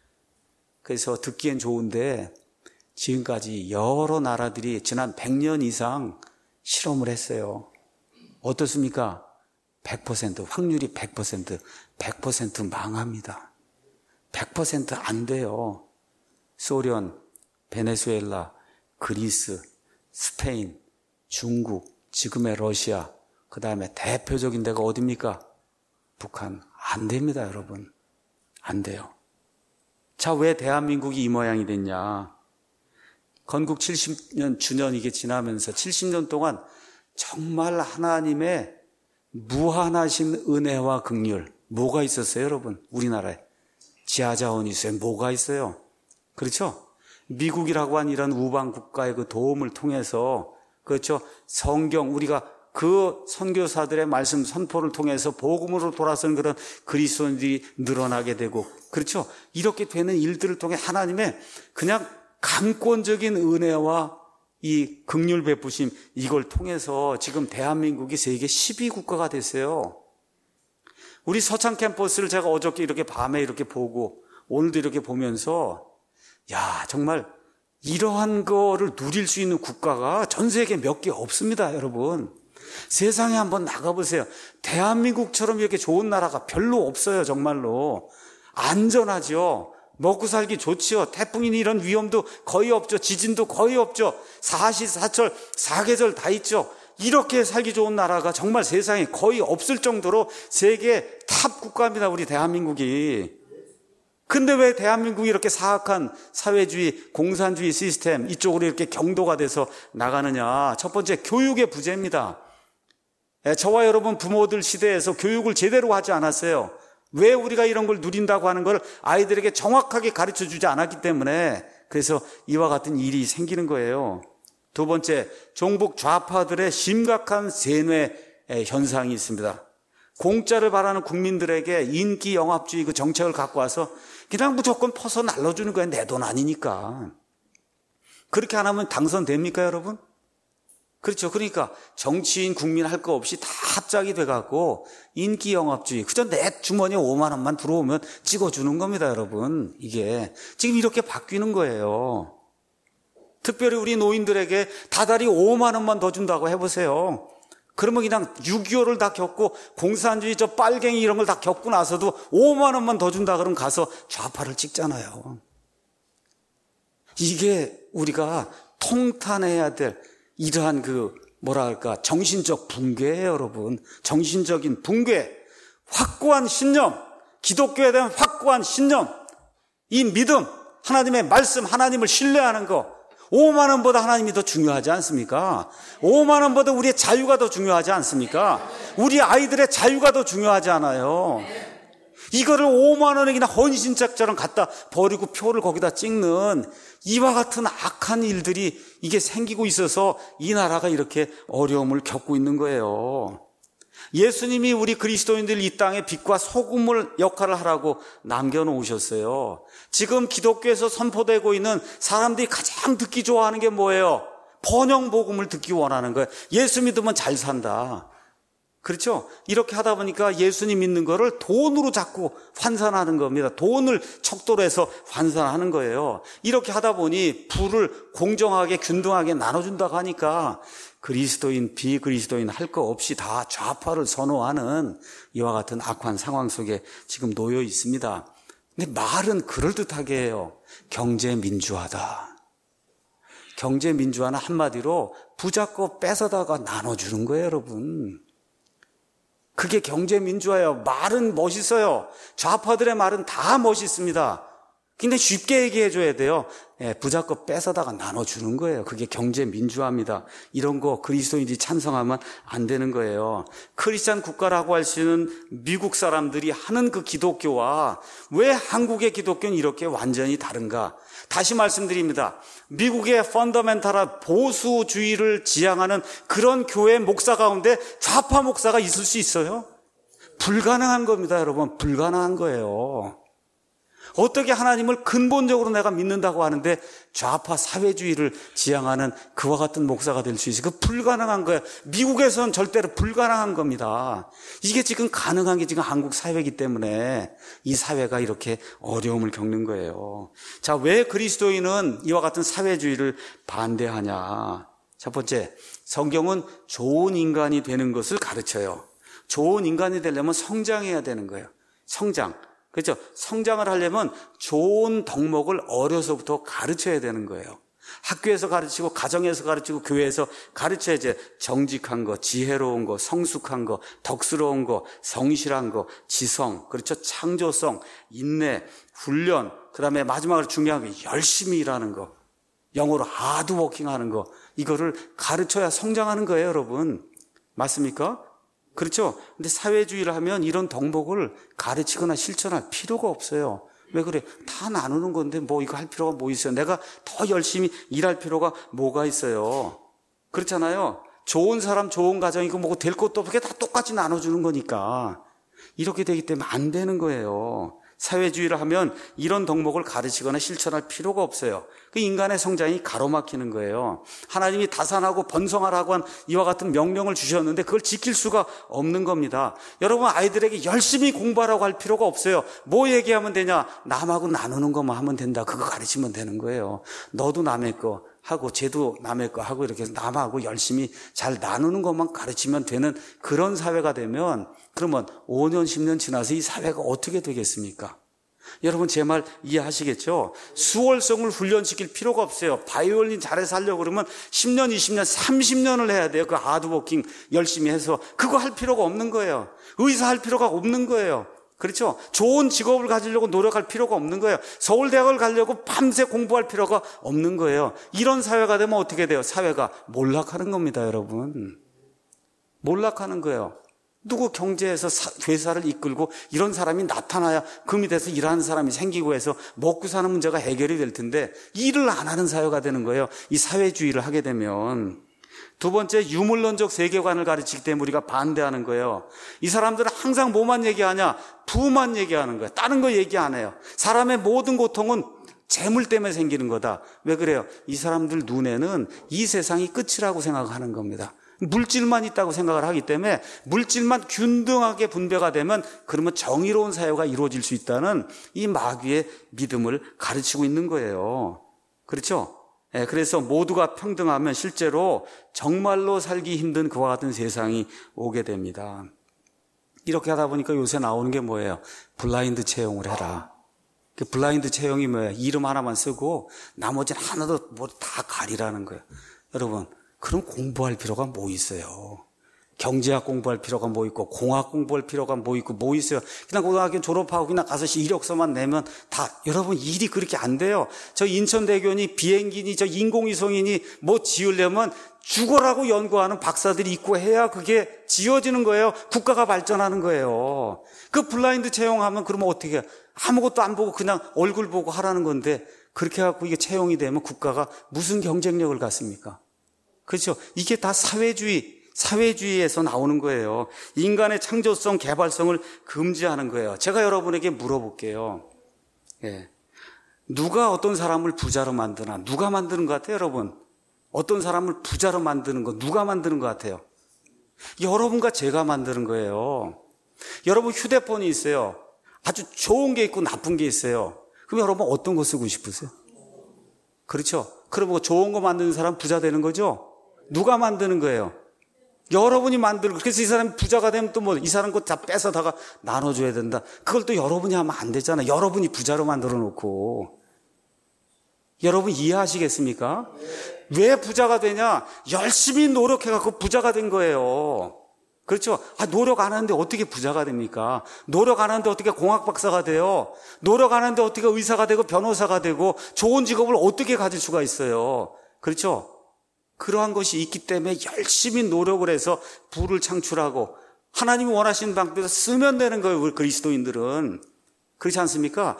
그래서 듣기엔 좋은데 지금까지 여러 나라들이 지난 100년 이상 실험을 했어요. 어떻습니까? 100%, 확률이 100% 망합니다. 100% 안 돼요. 소련, 베네수엘라, 그리스, 스페인, 중국, 지금의 러시아, 그 다음에 대표적인 데가 어디입니까? 북한. 안 됩니다, 여러분. 안 돼요. 자, 왜 대한민국이 이 모양이 됐냐? 건국 70년 주년 이게 지나면서 70년 동안 정말 하나님의 무한하신 은혜와 긍휼, 뭐가 있었어요, 여러분? 우리나라에. 지하자원이 있어요. 뭐가 있어요? 그렇죠? 미국이라고 한 이런 우방 국가의 그 도움을 통해서, 그렇죠? 성경, 우리가 그 선교사들의 말씀 선포를 통해서 복음으로 돌아선 그런 그리스도인들이 늘어나게 되고, 그렇죠? 이렇게 되는 일들을 통해 하나님의 그냥 강권적인 은혜와 이 긍휼 베푸심, 이걸 통해서 지금 대한민국이 세계 10위 국가가 됐어요. 우리 서창 캠퍼스를 제가 어저께 이렇게 밤에 이렇게 보고 오늘도 이렇게 보면서 정말 이러한 거를 누릴 수 있는 국가가 전 세계에 몇 개 없습니다, 여러분. 세상에 한번 나가보세요. 대한민국처럼 이렇게 좋은 나라가 별로 없어요, 정말로. 안전하죠. 먹고 살기 좋지요. 태풍이니 이런 위험도 거의 없죠. 지진도 거의 없죠. 사시사철, 사계절 다 있죠. 이렇게 살기 좋은 나라가 정말 세상에 거의 없을 정도로 세계 탑 국가입니다, 우리 대한민국이. 근데 왜 대한민국이 이렇게 사악한 사회주의, 공산주의 시스템 이쪽으로 이렇게 경도가 돼서 나가느냐? 첫 번째, 교육의 부재입니다. 저와 여러분 부모들 시대에서 교육을 제대로 하지 않았어요. 왜 우리가 이런 걸 누린다고 하는 걸 아이들에게 정확하게 가르쳐 주지 않았기 때문에 그래서 이와 같은 일이 생기는 거예요. 두 번째, 종북 좌파들의 심각한 세뇌 현상이 있습니다. 공짜를 바라는 국민들에게 인기 영합주의 그 정책을 갖고 와서 그냥 무조건 퍼서 날려주는 거예요. 내 돈 아니니까. 그렇게 안 하면 당선됩니까, 여러분? 그렇죠. 그러니까 정치인, 국민 할 거 없이 다 합작이 돼갖고 인기 영합주의. 그저 내 주머니에 5만 원만 들어오면 찍어주는 겁니다, 여러분. 이게 지금 이렇게 바뀌는 거예요. 특별히 우리 노인들에게 다달이 5만 원만 더 준다고 해보세요. 그러면 그냥 6.25를 다 겪고 공산주의 저 빨갱이 이런 걸 다 겪고 나서도 5만 원만 더 준다 그러면 가서 좌파를 찍잖아요. 이게 우리가 통탄해야 될 이러한 그 뭐랄까 정신적 붕괴예요, 여러분. 정신적인 붕괴, 확고한 신념, 기독교에 대한 확고한 신념, 이 믿음, 하나님의 말씀, 하나님을 신뢰하는 거, 5만 원보다 하나님이 더 중요하지 않습니까? 5만 원보다 우리의 자유가 더 중요하지 않습니까? 우리 아이들의 자유가 더 중요하지 않아요? 이거를 5만 원이나 헌신짝처럼 갖다 버리고 표를 거기다 찍는 이와 같은 악한 일들이 이게 생기고 있어서 이 나라가 이렇게 어려움을 겪고 있는 거예요. 예수님이 우리 그리스도인들 이 땅에 빛과 소금을 역할을 하라고 남겨놓으셨어요. 지금 기독교에서 선포되고 있는 사람들이 가장 듣기 좋아하는 게 뭐예요? 번영복음을 듣기 원하는 거예요. 예수 믿으면 잘 산다. 그렇죠? 이렇게 하다 보니까 예수님 믿는 거를 돈으로 자꾸 환산하는 겁니다. 돈을 척도로 해서 환산하는 거예요. 이렇게 하다 보니 부를 공정하게 균등하게 나눠준다고 하니까 그리스도인, 비그리스도인 할 거 없이 다 좌파를 선호하는 이와 같은 악한 상황 속에 지금 놓여 있습니다. 근데 말은 그럴듯하게 해요. 경제민주화다. 경제민주화는 한마디로 부자 거 뺏어다가 나눠주는 거예요, 여러분. 그게 경제민주화예요. 말은 멋있어요. 좌파들의 말은 다 멋있습니다. 근데 쉽게 얘기해 줘야 돼요. 부자 거 뺏어다가 나눠주는 거예요. 그게 경제민주화입니다. 이런 거 그리스도인들이 찬성하면 안 되는 거예요. 크리스찬 국가라고 할 수 있는 미국 사람들이 하는 그 기독교와 왜 한국의 기독교는 이렇게 완전히 다른가? 다시 말씀드립니다. 미국의 펀더멘탈한 보수주의를 지향하는 그런 교회 목사 가운데 좌파 목사가 있을 수 있어요? 불가능한 겁니다, 여러분. 불가능한 거예요. 어떻게 하나님을 근본적으로 내가 믿는다고 하는데 좌파 사회주의를 지향하는 그와 같은 목사가 될 수 있어요? 그 불가능한 거예요. 미국에서는 절대로 불가능한 겁니다. 이게 지금 가능한 게 지금 한국 사회이기 때문에 이 사회가 이렇게 어려움을 겪는 거예요. 자, 왜 그리스도인은 이와 같은 사회주의를 반대하냐? 첫 번째, 성경은 좋은 인간이 되는 것을 가르쳐요. 좋은 인간이 되려면 성장해야 되는 거예요. 성장. 그렇죠? 성장을 하려면 좋은 덕목을 어려서부터 가르쳐야 되는 거예요. 학교에서 가르치고 가정에서 가르치고 교회에서 가르쳐야지. 정직한 거, 지혜로운 거, 성숙한 거, 덕스러운 거, 성실한 거, 지성, 그렇죠? 창조성, 인내, 훈련, 그다음에 마지막으로 중요한 게 열심히 일하는 거, 영어로 하드워킹 하는 거, 이거를 가르쳐야 성장하는 거예요, 여러분. 맞습니까? 그렇죠? 근데 사회주의를 하면 이런 덕목을 가르치거나 실천할 필요가 없어요. 왜 그래? 다 나누는 건데 뭐 이거 할 필요가 뭐 있어요? 내가 더 열심히 일할 필요가 뭐가 있어요? 그렇잖아요. 좋은 사람, 좋은 가정이고 뭐고 될 것도 없게 다 똑같이 나눠주는 거니까. 이렇게 되기 때문에 안 되는 거예요. 사회주의를 하면 이런 덕목을 가르치거나 실천할 필요가 없어요. 그 인간의 성장이 가로막히는 거예요. 하나님이 다산하고 번성하라고 한 이와 같은 명령을 주셨는데 그걸 지킬 수가 없는 겁니다. 여러분, 아이들에게 열심히 공부하라고 할 필요가 없어요. 뭐 얘기하면 되냐? 남하고 나누는 것만 하면 된다. 그거 가르치면 되는 거예요. 너도 남의 거 하고 쟤도 남의 거 하고 이렇게 해서 남하고 열심히 잘 나누는 것만 가르치면 되는 그런 사회가 되면, 그러면 5년 10년 지나서 이 사회가 어떻게 되겠습니까? 여러분, 제 말 이해하시겠죠? 수월성을 훈련시킬 필요가 없어요. 바이올린 잘해서 하려고 그러면 10년, 20년, 30년을 해야 돼요. 그 하드워킹 열심히 해서. 그거 할 필요가 없는 거예요. 의사 할 필요가 없는 거예요. 그렇죠? 좋은 직업을 가지려고 노력할 필요가 없는 거예요. 서울대학을 가려고 밤새 공부할 필요가 없는 거예요. 이런 사회가 되면 어떻게 돼요? 사회가 몰락하는 겁니다, 여러분. 몰락하는 거예요. 누구 경제에서 회사를 이끌고 이런 사람이 나타나야 그 밑에서 일하는 사람이 생기고 해서 먹고 사는 문제가 해결이 될 텐데 일을 안 하는 사회가 되는 거예요. 이 사회주의를 하게 되면. 두 번째, 유물론적 세계관을 가르치기 때문에 우리가 반대하는 거예요. 이 사람들은 항상 뭐만 얘기하냐? 부만 얘기하는 거예요. 다른 거 얘기 안 해요. 사람의 모든 고통은 재물 때문에 생기는 거다. 왜 그래요? 이 사람들 눈에는 이 세상이 끝이라고 생각하는 겁니다. 물질만 있다고 생각을 하기 때문에 물질만 균등하게 분배가 되면 그러면 정의로운 사회가 이루어질 수 있다는 이 마귀의 믿음을 가르치고 있는 거예요. 그렇죠? 그래서 모두가 평등하면 실제로 정말로 살기 힘든 그와 같은 세상이 오게 됩니다. 이렇게 하다 보니까 요새 나오는 게 뭐예요? 블라인드 채용을 해라. 그 블라인드 채용이 뭐예요? 이름 하나만 쓰고 나머지는 하나도 뭐 다 가리라는 거예요. 여러분, 그럼 공부할 필요가 뭐 있어요? 경제학 공부할 필요가 뭐 있고, 공학 공부할 필요가 뭐 있고, 뭐 있어요? 그냥 고등학교 졸업하고 그냥 가서 이력서만 내면 다, 여러분 일이 그렇게 안 돼요. 저 인천대교니 비행기니 저 인공위성이니 뭐 지으려면 죽어라고 연구하는 박사들이 있고 해야 그게 지어지는 거예요. 국가가 발전하는 거예요. 그 블라인드 채용하면 그러면 어떻게 해요? 아무것도 안 보고 그냥 얼굴 보고 하라는 건데, 그렇게 해갖고 이게 채용이 되면 국가가 무슨 경쟁력을 갖습니까? 그렇죠? 이게 다 사회주의에서 나오는 거예요. 인간의 창조성, 개발성을 금지하는 거예요. 제가 여러분에게 물어볼게요. 예. 누가 어떤 사람을 부자로 만드나? 누가 만드는 것 같아요, 여러분? 어떤 사람을 부자로 만드는 거 누가 만드는 것 같아요? 여러분과 제가 만드는 거예요. 여러분 휴대폰이 있어요. 아주 좋은 게 있고 나쁜 게 있어요. 그럼 여러분 어떤 거 쓰고 싶으세요? 그렇죠? 그럼 좋은 거 만드는 사람 부자 되는 거죠? 누가 만드는 거예요? 여러분이 만들고, 그래서 이 사람이 부자가 되면 또 뭐 이 사람 것 다 뺏어다가 나눠줘야 된다. 그걸 또 여러분이 하면 안 되잖아. 여러분이 부자로 만들어 놓고. 여러분 이해하시겠습니까? 왜 부자가 되냐? 열심히 노력해갖고 부자가 된 거예요. 그렇죠? 노력 안 하는데 어떻게 부자가 됩니까? 노력 안 하는데 어떻게 공학 박사가 돼요? 노력 안 하는데 어떻게 의사가 되고 변호사가 되고 좋은 직업을 어떻게 가질 수가 있어요? 그렇죠? 그러한 것이 있기 때문에 열심히 노력을 해서 부를 창출하고 하나님이 원하시는 방법에서 쓰면 되는 거예요. 우리 그리스도인들은. 그렇지 않습니까?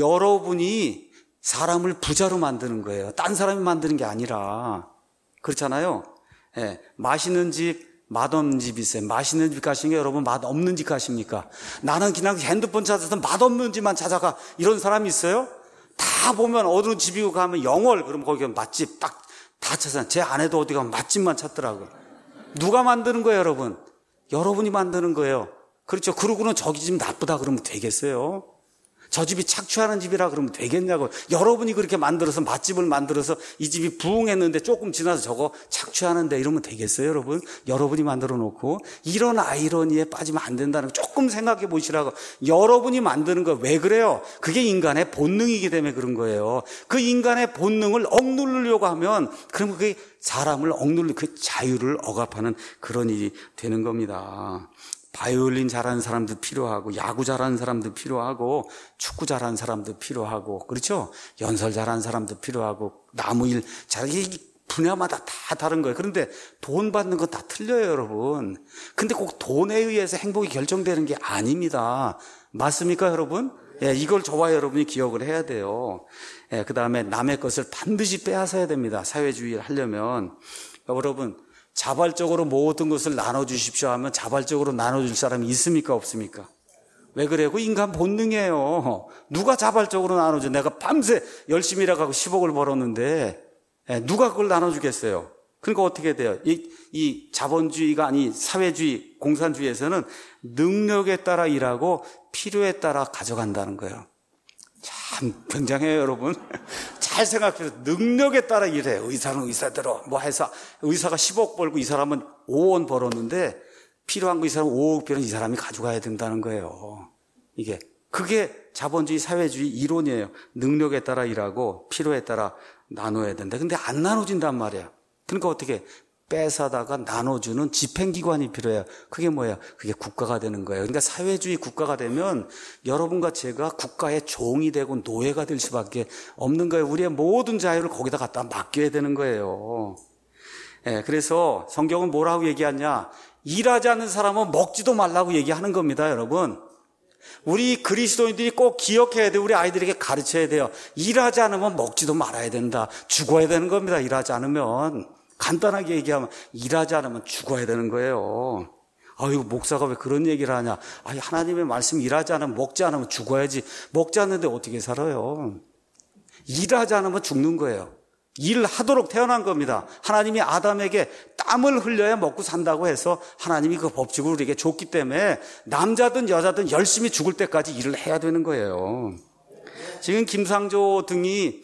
여러분이 사람을 부자로 만드는 거예요. 딴 사람이 만드는 게 아니라. 그렇잖아요. 예, 맛있는 집, 맛없는 집 있어요. 맛있는 집 가시니까 여러분 맛없는 집 가십니까? 나는 그냥 핸드폰 찾아서 맛없는 집만 찾아가. 이런 사람이 있어요? 다 보면 어느 집이고 가면 영월, 그럼 거기 맛집 딱 다 찾아. 제 아내도 어디 가면 맛집만 찾더라고요. 누가 만드는 거예요, 여러분? 여러분이 만드는 거예요. 그렇죠? 그러고는 저기 집 나쁘다 그러면 되겠어요? 저 집이 착취하는 집이라 그러면 되겠냐고. 여러분이 그렇게 만들어서 맛집을 만들어서 이 집이 부흥했는데 조금 지나서 저거 착취하는데 이러면 되겠어요, 여러분? 여러분이 만들어 놓고. 이런 아이러니에 빠지면 안 된다는 거 조금 생각해 보시라고. 여러분이 만드는 거 왜 그래요? 그게 인간의 본능이기 때문에 그런 거예요. 그 인간의 본능을 억누르려고 하면 그럼 그게 사람을 그 자유를 억압하는 그런 일이 되는 겁니다. 바이올린 잘하는 사람도 필요하고, 야구 잘하는 사람도 필요하고, 축구 잘하는 사람도 필요하고, 그렇죠? 연설 잘하는 사람도 필요하고, 나무일 잘하는, 분야마다 다 다른 거예요. 그런데 돈 받는 건 다 틀려요, 여러분. 근데 꼭 돈에 의해서 행복이 결정되는 게 아닙니다. 맞습니까, 여러분? 예, 이걸 저와 여러분이 기억을 해야 돼요. 예, 그 다음에 남의 것을 반드시 빼앗아야 됩니다. 사회주의를 하려면. 여러분, 자발적으로 모든 것을 나눠주십시오 하면 자발적으로 나눠줄 사람이 있습니까? 없습니까? 왜 그래요? 그 인간 본능이에요. 누가 자발적으로 나눠줘? 내가 밤새 열심히 일하고 10억을 벌었는데 누가 그걸 나눠주겠어요? 그러니까 어떻게 돼요? 이 자본주의가 아니 사회주의, 공산주의에서는 능력에 따라 일하고 필요에 따라 가져간다는 거예요. 참 굉장해요, 여러분. 잘 생각해서 능력에 따라 일해. 의사는 의사대로 뭐 해서 의사가 10억 벌고 이 사람은 5원 벌었는데 필요한 거 이 사람은 5억 벌면 이 사람이 가져가야 된다는 거예요. 그게 자본주의 사회주의 이론이에요. 능력에 따라 일하고 필요에 따라 나눠야 된다. 근데 안 나눠진단 말이에요. 그러니까 어떻게 뺏어다가 나눠주는 집행기관이 필요해요. 그게 뭐예요? 그게 국가가 되는 거예요. 그러니까 사회주의 국가가 되면 여러분과 제가 국가의 종이 되고 노예가 될 수밖에 없는 거예요. 우리의 모든 자유를 거기다 갖다 맡겨야 되는 거예요. 예, 그래서 성경은 뭐라고 얘기하냐? 일하지 않는 사람은 먹지도 말라고 얘기하는 겁니다, 여러분. 우리 그리스도인들이 꼭 기억해야 돼요. 우리 아이들에게 가르쳐야 돼요. 일하지 않으면 먹지도 말아야 된다. 죽어야 되는 겁니다, 일하지 않으면. 간단하게 얘기하면 일하지 않으면 죽어야 되는 거예요. 아유, 목사가 왜 그런 얘기를 하냐. 하나님의 말씀 일하지 않으면 먹지 않으면 죽어야지. 먹지 않는데 어떻게 살아요? 일하지 않으면 죽는 거예요. 일하도록 태어난 겁니다. 하나님이 아담에게 땀을 흘려야 먹고 산다고 해서 하나님이 그 법칙을 우리에게 줬기 때문에 남자든 여자든 열심히 죽을 때까지 일을 해야 되는 거예요. 지금 김상조 등이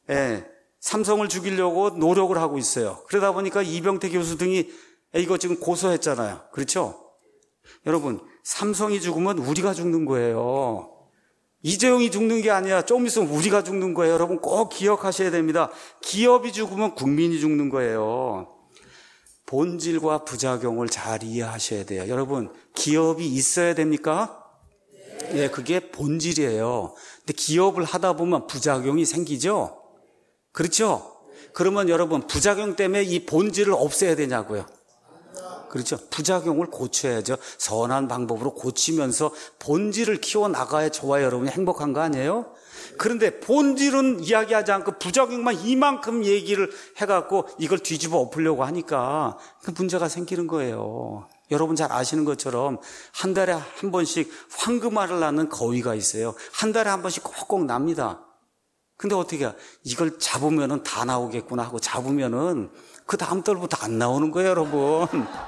삼성을 죽이려고 노력을 하고 있어요. 그러다 보니까 이병태 교수 등이 이거 지금 고소했잖아요. 그렇죠? 여러분, 삼성이 죽으면 우리가 죽는 거예요. 이재용이 죽는 게 아니라 좀 있으면 우리가 죽는 거예요. 여러분 꼭 기억하셔야 됩니다. 기업이 죽으면 국민이 죽는 거예요. 본질과 부작용을 잘 이해하셔야 돼요. 여러분, 기업이 있어야 됩니까? 예, 그게 본질이에요. 근데 기업을 하다 보면 부작용이 생기죠? 그렇죠? 그러면 여러분, 부작용 때문에 이 본질을 없애야 되냐고요? 그렇죠? 부작용을 고쳐야죠. 선한 방법으로 고치면서 본질을 키워나가야 저와 여러분이 행복한 거 아니에요? 그런데 본질은 이야기하지 않고 부작용만 이만큼 얘기를 해갖고 이걸 뒤집어 엎으려고 하니까 그 문제가 생기는 거예요. 여러분 잘 아시는 것처럼 한 달에 한 번씩 황금알을 낳는 거위가 있어요. 한 달에 한 번씩 꼭꼭 납니다. 근데 어떻게 해요? 이걸 잡으면은 다 나오겠구나 하고 잡으면은 그 다음 달부터 안 나오는 거예요, 여러분.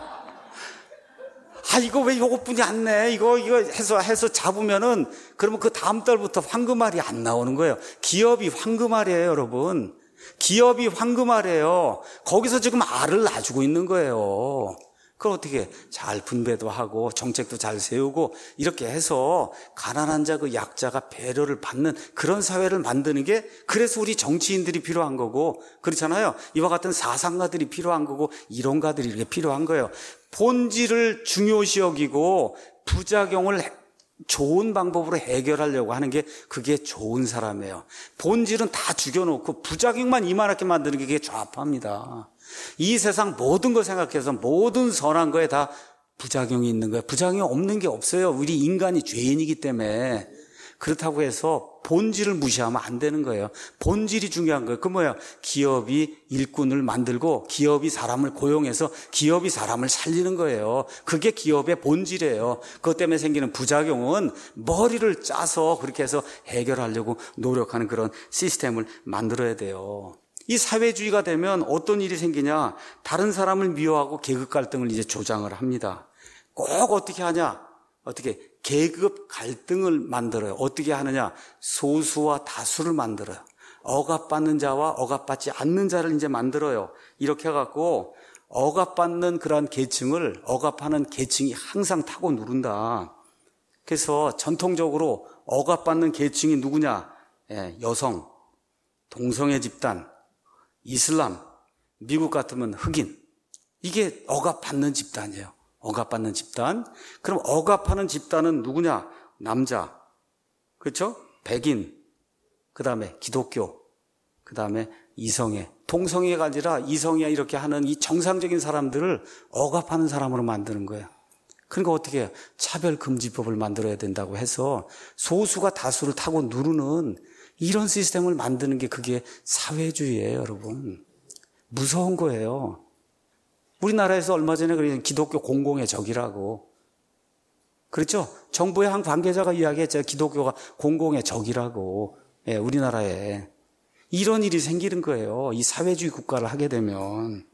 이거 왜 요것뿐이 안 내? 이거 해서 잡으면은, 그러면 그 다음 달부터 황금알이 안 나오는 거예요. 기업이 황금알이에요, 여러분. 기업이 황금알이에요. 거기서 지금 알을 놔주고 있는 거예요. 그걸 어떻게 잘 분배도 하고 정책도 잘 세우고 이렇게 해서 가난한 자, 그 약자가 배려를 받는 그런 사회를 만드는 게, 그래서 우리 정치인들이 필요한 거고, 그렇잖아요. 이와 같은 사상가들이 필요한 거고, 이론가들이 이렇게 필요한 거예요. 본질을 중요시 여기고 부작용을 좋은 방법으로 해결하려고 하는 게, 그게 좋은 사람이에요. 본질은 다 죽여놓고 부작용만 이만하게 만드는 게 그게 좌파입니다. 이 세상 모든 걸 생각해서 모든 선한 거에 다 부작용이 있는 거예요. 부작용이 없는 게 없어요. 우리 인간이 죄인이기 때문에. 그렇다고 해서 본질을 무시하면 안 되는 거예요. 본질이 중요한 거예요. 그 뭐예요? 기업이 일꾼을 만들고 기업이 사람을 고용해서 기업이 사람을 살리는 거예요. 그게 기업의 본질이에요. 그것 때문에 생기는 부작용은 머리를 짜서 그렇게 해서 해결하려고 노력하는 그런 시스템을 만들어야 돼요. 이 사회주의가 되면 어떤 일이 생기냐? 다른 사람을 미워하고 계급 갈등을 이제 조장을 합니다. 꼭 어떻게 하냐? 어떻게 계급 갈등을 만들어요. 어떻게 하느냐? 소수와 다수를 만들어요. 억압받는 자와 억압받지 않는 자를 이제 만들어요. 이렇게 해갖고 억압받는 그러한 계층을 억압하는 계층이 항상 타고 누른다. 그래서 전통적으로 억압받는 계층이 누구냐? 여성, 동성애 집단, 이슬람, 미국 같으면 흑인. 이게 억압받는 집단이에요. 억압받는 집단. 그럼 억압하는 집단은 누구냐? 남자. 그렇죠? 백인. 그 다음에 기독교. 그 다음에 이성애. 동성애가 아니라 이성애 이렇게 하는 이 정상적인 사람들을 억압하는 사람으로 만드는 거예요. 그러니까 어떻게 해요? 차별금지법을 만들어야 된다고 해서 소수가 다수를 타고 누르는 이런 시스템을 만드는 게 그게 사회주의예요, 여러분. 무서운 거예요. 우리나라에서 얼마 전에 그냥 기독교 공공의 적이라고. 그렇죠? 정부의 한 관계자가 이야기했죠. 기독교가 공공의 적이라고. 예, 우리나라에. 이런 일이 생기는 거예요. 이 사회주의 국가를 하게 되면.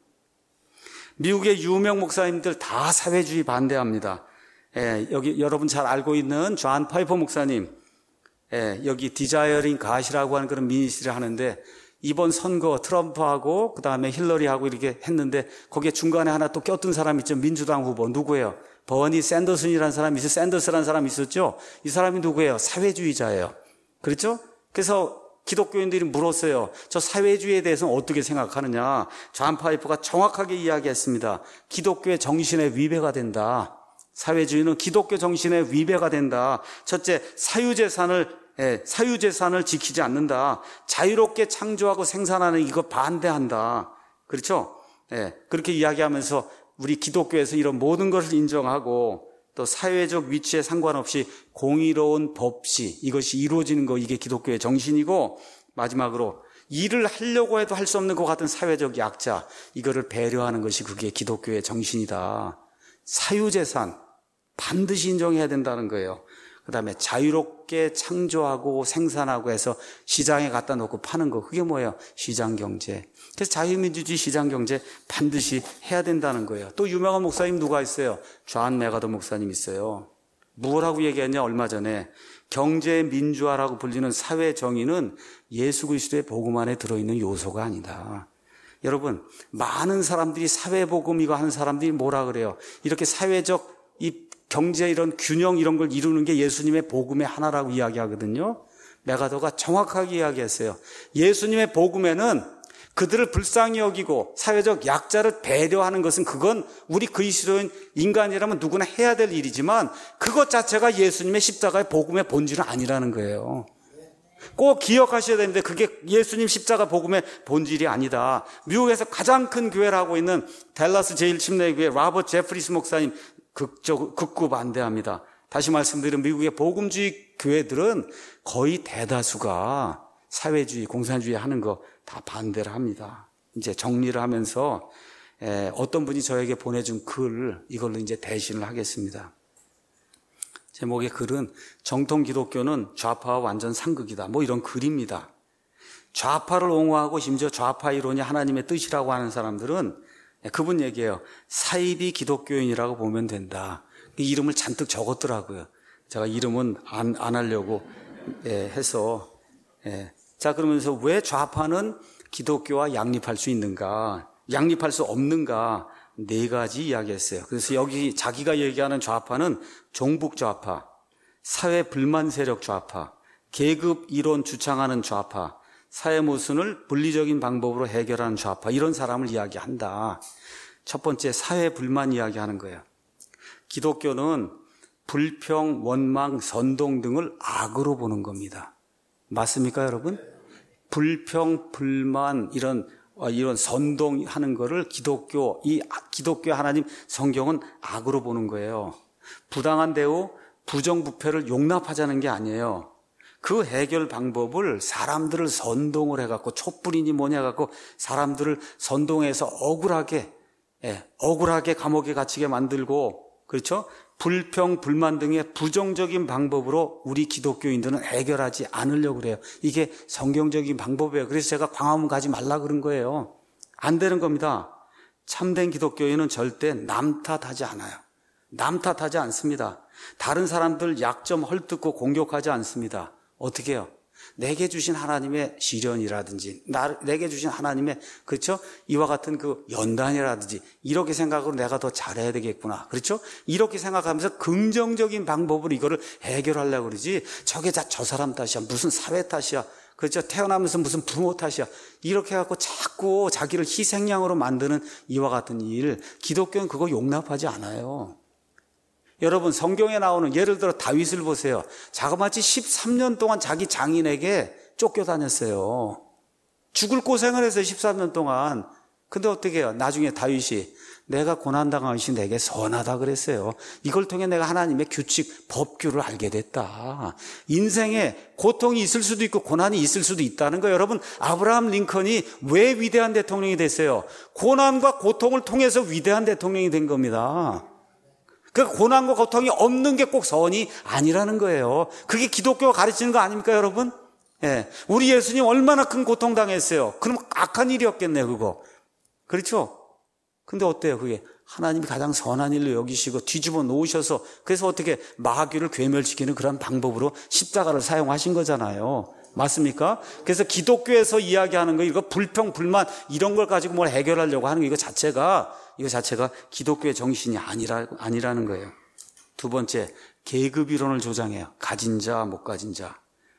미국의 유명 목사님들 다 사회주의 반대합니다. 예, 여기 여러분 잘 알고 있는 존 파이퍼 목사님. 예, 여기 디자이어링 갓이라고 하는 그런 미니스트리를 하는데, 이번 선거 트럼프하고 그다음에 힐러리하고 이렇게 했는데 거기에 중간에 하나 또 껴든 사람 있죠. 민주당 후보 누구예요? 버니 샌더슨이라는 사람이 있어요. 샌더스라는 사람이 있었죠. 이 사람이 누구예요? 사회주의자예요. 그렇죠? 그래서 기독교인들이 물었어요. 저 사회주의에 대해서는 어떻게 생각하느냐? 존 파이퍼가 정확하게 이야기했습니다. 기독교의 정신에 위배가 된다. 사회주의는 기독교 정신에 위배가 된다. 첫째, 사유재산을 지키지 않는다. 자유롭게 창조하고 생산하는 이거 반대한다. 그렇죠? 그렇게 이야기하면서 우리 기독교에서 이런 모든 것을 인정하고 또 사회적 위치에 상관없이 공의로운 법시, 이것이 이루어지는 거, 이게 기독교의 정신이고, 마지막으로 일을 하려고 해도 할 수 없는 것 같은 사회적 약자, 이거를 배려하는 것이 그게 기독교의 정신이다. 사유재산 반드시 인정해야 된다는 거예요. 그 다음에 자유롭게 창조하고 생산하고 해서 시장에 갖다 놓고 파는 거, 그게 뭐예요? 시장경제. 그래서 자유민주주의 시장경제 반드시 해야 된다는 거예요. 또 유명한 목사님 누가 있어요? 존 메가더 목사님 있어요. 뭐라고 얘기했냐 얼마 전에? 경제 민주화라고 불리는 사회 정의는 예수 그리스도의 복음 안에 들어있는 요소가 아니다. 여러분, 많은 사람들이 사회복음 이거 하는 사람들이 뭐라 그래요? 이렇게 사회적 이 경제 이런 균형 이런 걸 이루는 게 예수님의 복음의 하나라고 이야기하거든요. 메가더가 정확하게 이야기했어요. 예수님의 복음에는 그들을 불쌍히 여기고 사회적 약자를 배려하는 것은 그건 우리 그리스도인 인간이라면 누구나 해야 될 일이지만 그것 자체가 예수님의 십자가의 복음의 본질은 아니라는 거예요. 꼭 기억하셔야 되는데 그게 예수님 십자가 복음의 본질이 아니다. 미국에서 가장 큰 교회를 하고 있는 댈러스 제1침례교회 로버트 제프리스 목사님 극구 반대합니다. 다시 말씀드리면 미국의 복음주의 교회들은 거의 대다수가 사회주의, 공산주의 하는 거 다 반대를 합니다. 이제 정리를 하면서 어떤 분이 저에게 보내준 글, 이걸로 이제 대신을 하겠습니다. 제목의 글은 정통 기독교는 좌파와 완전 상극이다. 뭐 이런 글입니다. 좌파를 옹호하고 심지어 좌파 이론이 하나님의 뜻이라고 하는 사람들은 그분 얘기해요. 사이비 기독교인이라고 보면 된다. 이름을 잔뜩 적었더라고요. 제가 이름은 안 하려고 해서. 자, 그러면서 왜 좌파는 기독교와 양립할 수 있는가, 양립할 수 없는가, 4가지 이야기했어요. 그래서 여기 자기가 얘기하는 좌파는 종북 좌파, 사회 불만 세력 좌파, 계급 이론 주창하는 좌파, 사회 모순을 분리적인 방법으로 해결하는 좌파, 이런 사람을 이야기한다. 첫 번째, 사회 불만 이야기하는 거예요. 기독교는 불평, 원망, 선동 등을 악으로 보는 겁니다. 맞습니까, 여러분? 불평, 불만, 이런 선동하는 거를 기독교 하나님 성경은 악으로 보는 거예요. 부당한 대우, 부정부패를 용납하자는 게 아니에요. 그 해결 방법을 사람들을 선동을 해갖고 촛불이니 뭐냐 해갖고 사람들을 선동해서 억울하게 감옥에 갇히게 만들고, 그렇죠? 불평, 불만 등의 부정적인 방법으로 우리 기독교인들은 해결하지 않으려고 그래요. 이게 성경적인 방법이에요. 그래서 제가 광화문 가지 말라 그런 거예요. 안 되는 겁니다. 참된 기독교인은 절대 남 탓하지 않아요. 남 탓하지 않습니다. 다른 사람들 약점 헐뜯고 공격하지 않습니다. 어떻게 해요? 내게 주신 하나님의 시련이라든지 내게 주신 하나님의, 그렇죠? 이와 같은 그 연단이라든지 이렇게 생각으로 내가 더 잘해야 되겠구나, 그렇죠? 이렇게 생각하면서 긍정적인 방법으로 이거를 해결하려고 그러지, 저게 다 저 사람 탓이야, 무슨 사회 탓이야, 그렇죠? 태어나면서 무슨 부모 탓이야, 이렇게 해갖고 자꾸 자기를 희생양으로 만드는 이와 같은 일, 기독교는 그거 용납하지 않아요. 여러분, 성경에 나오는, 예를 들어 다윗을 보세요. 자그마치 13년 동안 자기 장인에게 쫓겨다녔어요. 죽을 고생을 했어요, 13년 동안. 근데 어떻게 해요? 나중에 다윗이 내가 고난당한 것이 내게 선하다 그랬어요. 이걸 통해 내가 하나님의 규칙, 법규를 알게 됐다. 인생에 고통이 있을 수도 있고 고난이 있을 수도 있다는 거예요. 여러분, 아브라함 링컨이 왜 위대한 대통령이 됐어요? 고난과 고통을 통해서 위대한 대통령이 된 겁니다. 그 고난과 고통이 없는 게 꼭 선이 아니라는 거예요. 그게 기독교가 가르치는 거 아닙니까, 여러분? 예. 우리 예수님 얼마나 큰 고통 당했어요. 그럼 악한 일이었겠네요, 그거. 그렇죠? 근데 어때요, 그게? 하나님이 가장 선한 일로 여기시고 뒤집어 놓으셔서, 그래서 어떻게 마귀를 괴멸시키는 그런 방법으로 십자가를 사용하신 거잖아요. 맞습니까? 그래서 기독교에서 이야기하는 거, 이거 불평, 불만 이런 걸 가지고 뭘 해결하려고 하는 거, 이거 자체가 기독교의 정신이 아니라는 거예요. 두 번째, 계급 이론을 조장해요. 가진 자, 못 가진 자.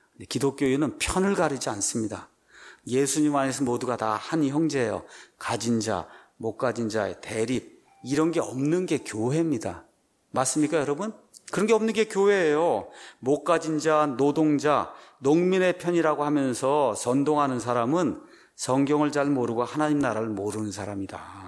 기독교인은 편을 가리지 않습니다. 예수님 안에서 모두가 다 한 형제예요. 가진 자, 못 가진 자의 대립, 이런 게 없는 게 교회입니다. 맞습니까, 여러분? 그런 게 없는 게 교회예요. 못 가진 자, 노동자, 농민의 편이라고 하면서 선동하는 사람은 성경을 잘 모르고 하나님 나라를 모르는 사람이다.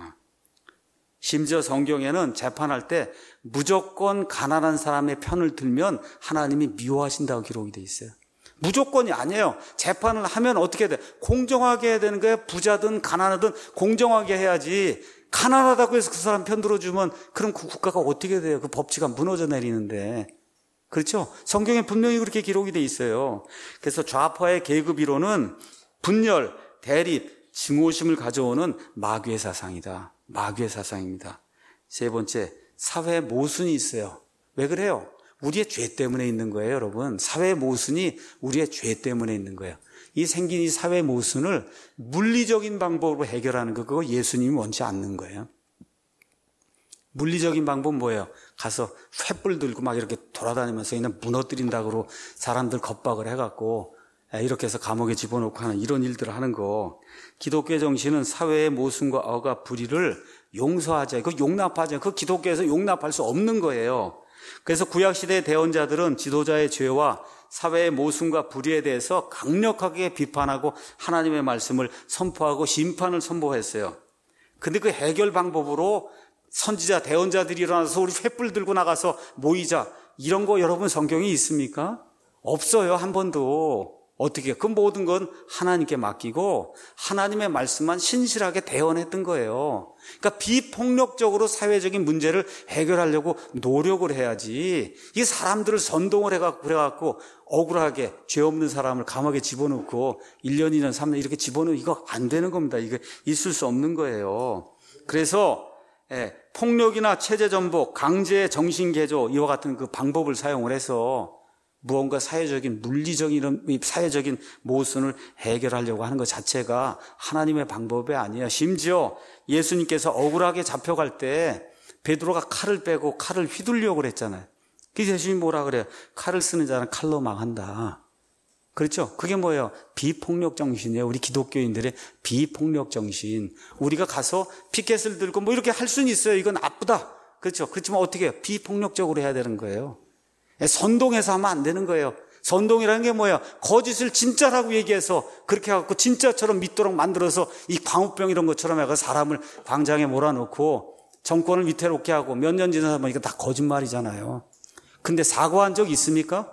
심지어 성경에는 재판할 때 무조건 가난한 사람의 편을 들면 하나님이 미워하신다고 기록이 돼 있어요. 무조건이 아니에요. 재판을 하면 어떻게 돼? 공정하게 해야 되는 거예요. 부자든 가난하든 공정하게 해야지. 가난하다고 해서 그 사람 편 들어주면 그럼 그 국가가 어떻게 돼요? 그 법치가 무너져 내리는데. 그렇죠? 성경에 분명히 그렇게 기록이 돼 있어요. 그래서 좌파의 계급 이론은 분열, 대립, 증오심을 가져오는 마귀의 사상이다. 마귀의 사상입니다. 세 번째, 사회 모순이 있어요. 왜 그래요? 우리의 죄 때문에 있는 거예요, 여러분. 사회 모순이 우리의 죄 때문에 있는 거예요. 이 생긴 이 사회 모순을 물리적인 방법으로 해결하는 거, 그거 예수님이 원치 않는 거예요. 물리적인 방법은 뭐예요? 가서 횃불 들고 막 이렇게 돌아다니면서 그냥 무너뜨린다고 사람들 겁박을 해갖고 이렇게 해서 감옥에 집어넣고 하는 이런 일들을 하는 거. 기독교의 정신은 사회의 모순과 억압, 불의를 용서하자, 그 용납하자. 그 기독교에서 용납할 수 없는 거예요. 그래서 구약시대의 대언자들은 지도자의 죄와 사회의 모순과 불의에 대해서 강력하게 비판하고 하나님의 말씀을 선포하고 심판을 선포했어요. 근데 그 해결 방법으로 선지자, 대언자들이 일어나서 우리 횃불 들고 나가서 모이자, 이런 거 여러분 성경에 있습니까? 없어요, 한 번도. 어떻게? 그 모든 건 하나님께 맡기고 하나님의 말씀만 신실하게 대언했던 거예요. 그러니까 비폭력적으로 사회적인 문제를 해결하려고 노력을 해야지, 이 사람들을 선동을 해갖고 억울하게 죄 없는 사람을 감옥에 집어넣고 1년, 2년, 3년 이렇게 집어넣으면 이거 안 되는 겁니다. 이거 있을 수 없는 거예요. 그래서 폭력이나 체제 전복, 강제 정신개조 이와 같은 그 방법을 사용을 해서 무언가 사회적인, 물리적인 이런 사회적인 모순을 해결하려고 하는 것 자체가 하나님의 방법이 아니에요. 심지어 예수님께서 억울하게 잡혀갈 때 베드로가 칼을 빼고 칼을 휘둘려고 그랬잖아요. 그래서 예수님이 뭐라 그래요? 칼을 쓰는 자는 칼로 망한다. 그렇죠? 그게 뭐예요? 비폭력 정신이에요. 우리 기독교인들의 비폭력 정신. 우리가 가서 피켓을 들고 뭐 이렇게 할 수는 있어요. 이건 나쁘다. 그렇죠? 그렇지만 어떻게 해요? 비폭력적으로 해야 되는 거예요. 선동해서 하면 안 되는 거예요. 선동이라는 게 뭐예요? 거짓을 진짜라고 얘기해서 그렇게 해갖고 진짜처럼 믿도록 만들어서 이 광우병 이런 것처럼 해서 사람을 광장에 몰아놓고 정권을 위태롭게 하고 몇 년 지나서 보니까 다 거짓말이잖아요. 근데 사과한 적 있습니까?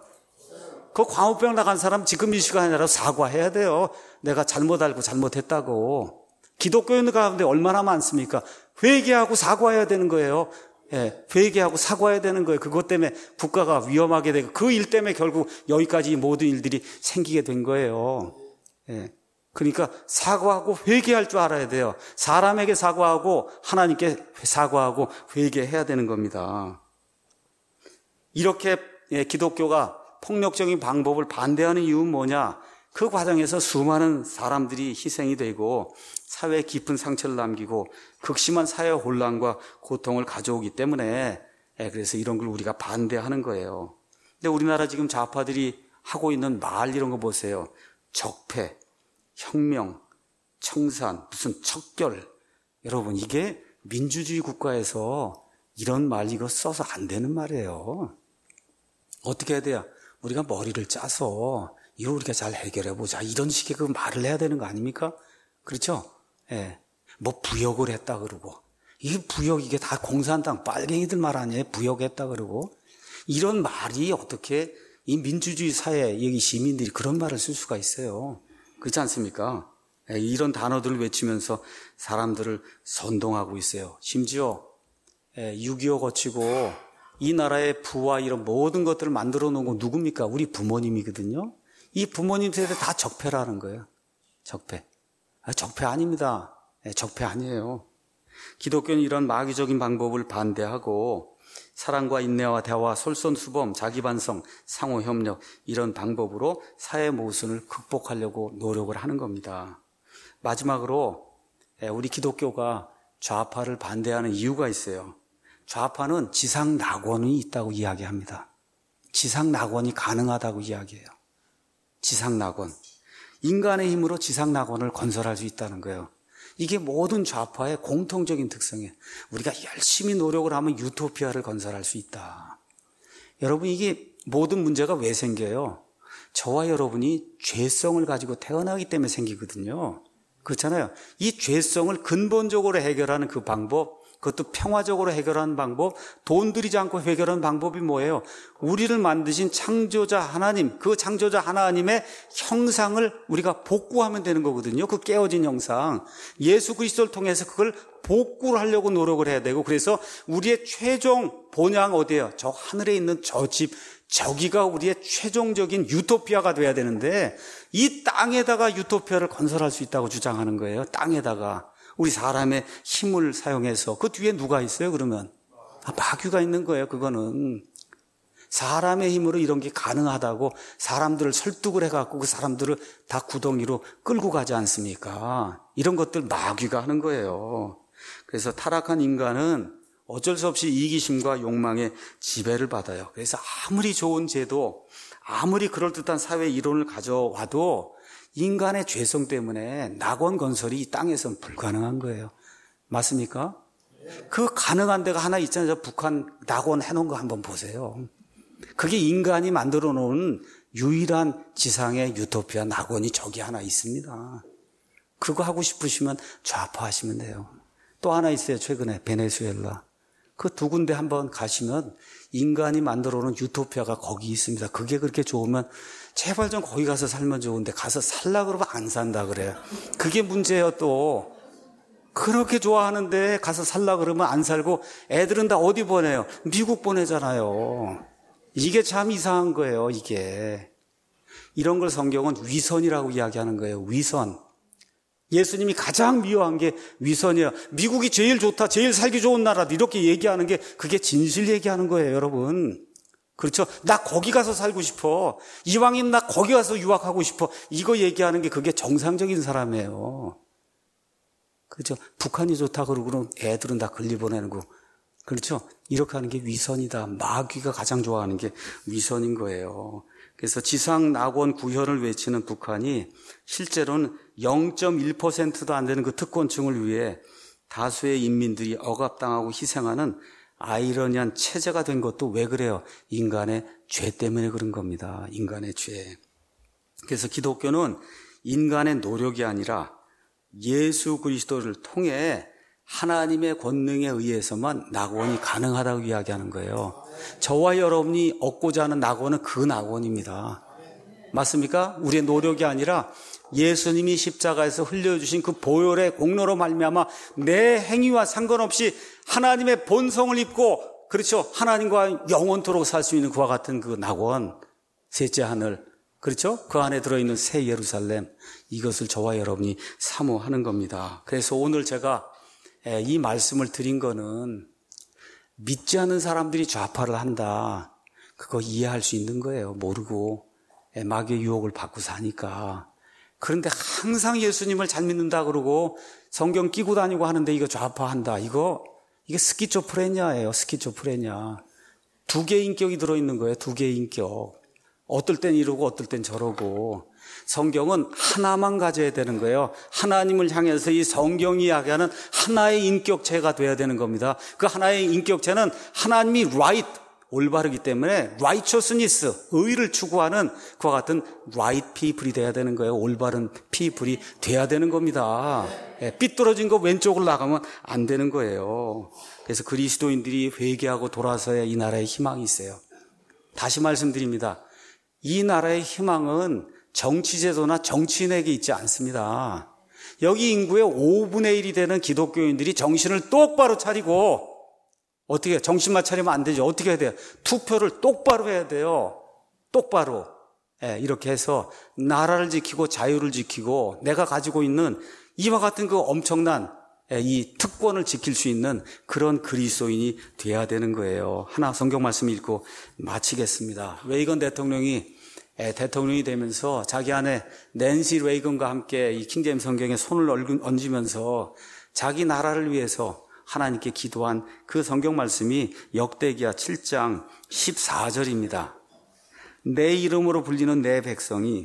그 광우병 나간 사람 지금 이 시간이라도 사과해야 돼요. 내가 잘못 알고 잘못했다고. 기독교인들 가운데 얼마나 많습니까? 회개하고 사과해야 되는 거예요. 회개하고 사과해야 되는 거예요. 그것 때문에 국가가 위험하게 되고 그 일 때문에 결국 여기까지 모든 일들이 생기게 된 거예요. 그러니까 사과하고 회개할 줄 알아야 돼요. 사람에게 사과하고 하나님께 사과하고 회개해야 되는 겁니다. 이렇게 기독교가 폭력적인 방법을 반대하는 이유는 뭐냐? 그 과정에서 수많은 사람들이 희생이 되고 사회에 깊은 상처를 남기고 극심한 사회 혼란과 고통을 가져오기 때문에 그래서 이런 걸 우리가 반대하는 거예요. 근데 우리나라 지금 좌파들이 하고 있는 말 이런 거 보세요. 적폐, 혁명, 청산, 무슨 척결. 여러분 이게 민주주의 국가에서 이런 말 이거 써서 안 되는 말이에요. 어떻게 해야 돼요? 우리가 머리를 짜서 이거 우리가 잘 해결해보자. 이런 식의 그 말을 해야 되는 거 아닙니까? 그렇죠? 뭐 부역을 했다 그러고. 이 부역 이게 다 공산당 빨갱이들 말 아니에요? 부역했다 그러고. 이런 말이 어떻게 이 민주주의 사회 여기 시민들이 그런 말을 쓸 수가 있어요? 그렇지 않습니까? 이런 단어들을 외치면서 사람들을 선동하고 있어요. 심지어 6.25 거치고 이 나라의 부와 이런 모든 것들을 만들어 놓은 건 누굽니까? 우리 부모님이거든요. 이 부모님 세대 다 적폐라는 거예요. 적폐. 적폐 아닙니다. 적폐 아니에요. 기독교는 이런 마귀적인 방법을 반대하고 사랑과 인내와 대화, 솔선수범, 자기반성, 상호협력 이런 방법으로 사회 모순을 극복하려고 노력을 하는 겁니다. 마지막으로 우리 기독교가 좌파를 반대하는 이유가 있어요. 좌파는 지상낙원이 있다고 이야기합니다. 지상낙원이 가능하다고 이야기해요. 지상낙원. 인간의 힘으로 지상낙원을 건설할 수 있다는 거예요. 이게 모든 좌파의 공통적인 특성이에요. 우리가 열심히 노력을 하면 유토피아를 건설할 수 있다. 여러분 이게 모든 문제가 왜 생겨요? 저와 여러분이 죄성을 가지고 태어나기 때문에 생기거든요. 그렇잖아요. 이 죄성을 근본적으로 해결하는 그 방법, 그것도 평화적으로 해결하는 방법, 돈 들이지 않고 해결하는 방법이 뭐예요? 우리를 만드신 창조자 하나님, 그 창조자 하나님의 형상을 우리가 복구하면 되는 거거든요. 그 깨어진 형상. 예수 그리스도를 통해서 그걸 복구를 하려고 노력을 해야 되고, 그래서 우리의 최종 본향 어디예요? 저 하늘에 있는 저 집, 저기가 우리의 최종적인 유토피아가 돼야 되는데 이 땅에다가 유토피아를 건설할 수 있다고 주장하는 거예요. 땅에다가. 우리 사람의 힘을 사용해서. 그 뒤에 누가 있어요 그러면? 마귀가 있는 거예요. 그거는 사람의 힘으로 이런 게 가능하다고 사람들을 설득을 해갖고 그 사람들을 다 구덩이로 끌고 가지 않습니까? 이런 것들 마귀가 하는 거예요. 그래서 타락한 인간은 어쩔 수 없이 이기심과 욕망의 지배를 받아요. 그래서 아무리 좋은 제도, 아무리 그럴듯한 사회 이론을 가져와도 인간의 죄성 때문에 낙원 건설이 이 땅에선 불가능한 거예요. 맞습니까? 그 가능한 데가 하나 있잖아요. 북한 낙원 해놓은 거 한번 보세요. 그게 인간이 만들어 놓은 유일한 지상의 유토피아 낙원이 저기 하나 있습니다. 그거 하고 싶으시면 좌파하시면 돼요. 또 하나 있어요. 최근에 베네수엘라. 그 두 군데 한번 가시면 인간이 만들어 놓은 유토피아가 거기 있습니다. 그게 그렇게 좋으면 제발 좀 거기 가서 살면 좋은데 가서 살라 그러면 안 산다 그래요. 그게 문제예요. 또 그렇게 좋아하는데 가서 살라 그러면 안 살고 애들은 다 어디 보내요? 미국 보내잖아요. 이게 참 이상한 거예요. 이게 이런 걸 성경은 위선이라고 이야기하는 거예요. 위선. 예수님이 가장 미워한 게 위선이에요. 미국이 제일 좋다, 제일 살기 좋은 나라다 이렇게 얘기하는 게 그게 진실 얘기하는 거예요, 여러분. 그렇죠? 나 거기 가서 살고 싶어. 이왕이면 나 거기 가서 유학하고 싶어. 이거 얘기하는 게 그게 정상적인 사람이에요. 그렇죠? 북한이 좋다 그러고 애들은 다 걸리보내는 거. 그렇죠? 이렇게 하는 게 위선이다. 마귀가 가장 좋아하는 게 위선인 거예요. 그래서 지상 낙원 구현을 외치는 북한이 실제로는 0.1%도 안 되는 그 특권층을 위해 다수의 인민들이 억압당하고 희생하는 아이러니한 체제가 된 것도 왜 그래요? 인간의 죄 때문에 그런 겁니다. 인간의 죄. 그래서 기독교는 인간의 노력이 아니라 예수 그리스도를 통해 하나님의 권능에 의해서만 낙원이 가능하다고 이야기하는 거예요. 저와 여러분이 얻고자 하는 낙원은 그 낙원입니다. 맞습니까? 우리의 노력이 아니라 예수님이 십자가에서 흘려주신 그 보혈의 공로로 말미암아 내 행위와 상관없이 하나님의 본성을 입고, 그렇죠, 하나님과 영원토록 살 수 있는 그와 같은 그 낙원, 셋째 하늘, 그렇죠, 그 안에 들어있는 새 예루살렘, 이것을 저와 여러분이 사모하는 겁니다. 그래서 오늘 제가 이 말씀을 드린 거는 믿지 않는 사람들이 좌파를 한다, 그거 이해할 수 있는 거예요. 모르고 마귀의 유혹을 받고 사니까. 그런데 항상 예수님을 잘 믿는다 그러고 성경 끼고 다니고 하는데 이거 좌파한다, 이게 스키조프레니아예요. 스키조프레니아. 두 개의 인격이 들어있는 거예요. 두 개의 인격. 어떨 땐 이러고 어떨 땐 저러고. 성경은 하나만 가져야 되는 거예요. 하나님을 향해서 이 성경이 이야기하는 하나의 인격체가 돼야 되는 겁니다. 그 하나의 인격체는 하나님이 right, 올바르기 때문에 righteousness, 의를 추구하는 그와 같은 right people이 돼야 되는 거예요. 올바른 people이 돼야 되는 겁니다. 삐뚤어진 거 왼쪽으로 나가면 안 되는 거예요. 그래서 그리스도인들이 회개하고 돌아서야 이 나라에 희망이 있어요. 다시 말씀드립니다. 이 나라의 희망은 정치제도나 정치인에게 있지 않습니다. 여기 인구의 5분의 1이 되는 기독교인들이 정신을 똑바로 차리고, 어떻게 정신만 차리면 안 되죠. 어떻게 해야 돼요? 투표를 똑바로 해야 돼요. 똑바로. 이렇게 해서 나라를 지키고 자유를 지키고 내가 가지고 있는 이와 같은 그 엄청난 이 특권을 지킬 수 있는 그런 그리스도인이 돼야 되는 거예요. 하나 성경 말씀 읽고 마치겠습니다. 레이건 대통령이 되면서 자기 아내 낸시 레이건과 함께 이 킹제임스 성경에 손을 얹으면서 자기 나라를 위해서 하나님께 기도한 그 성경 말씀이 역대기야 7장 14절입니다. 내 이름으로 불리는 내 백성이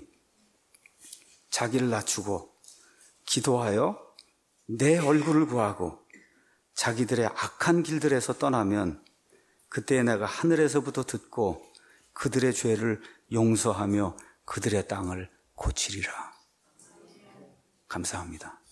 자기를 낮추고 기도하여 내 얼굴을 구하고 자기들의 악한 길들에서 떠나면 그때 내가 하늘에서부터 듣고 그들의 죄를 용서하며 그들의 땅을 고치리라. 감사합니다.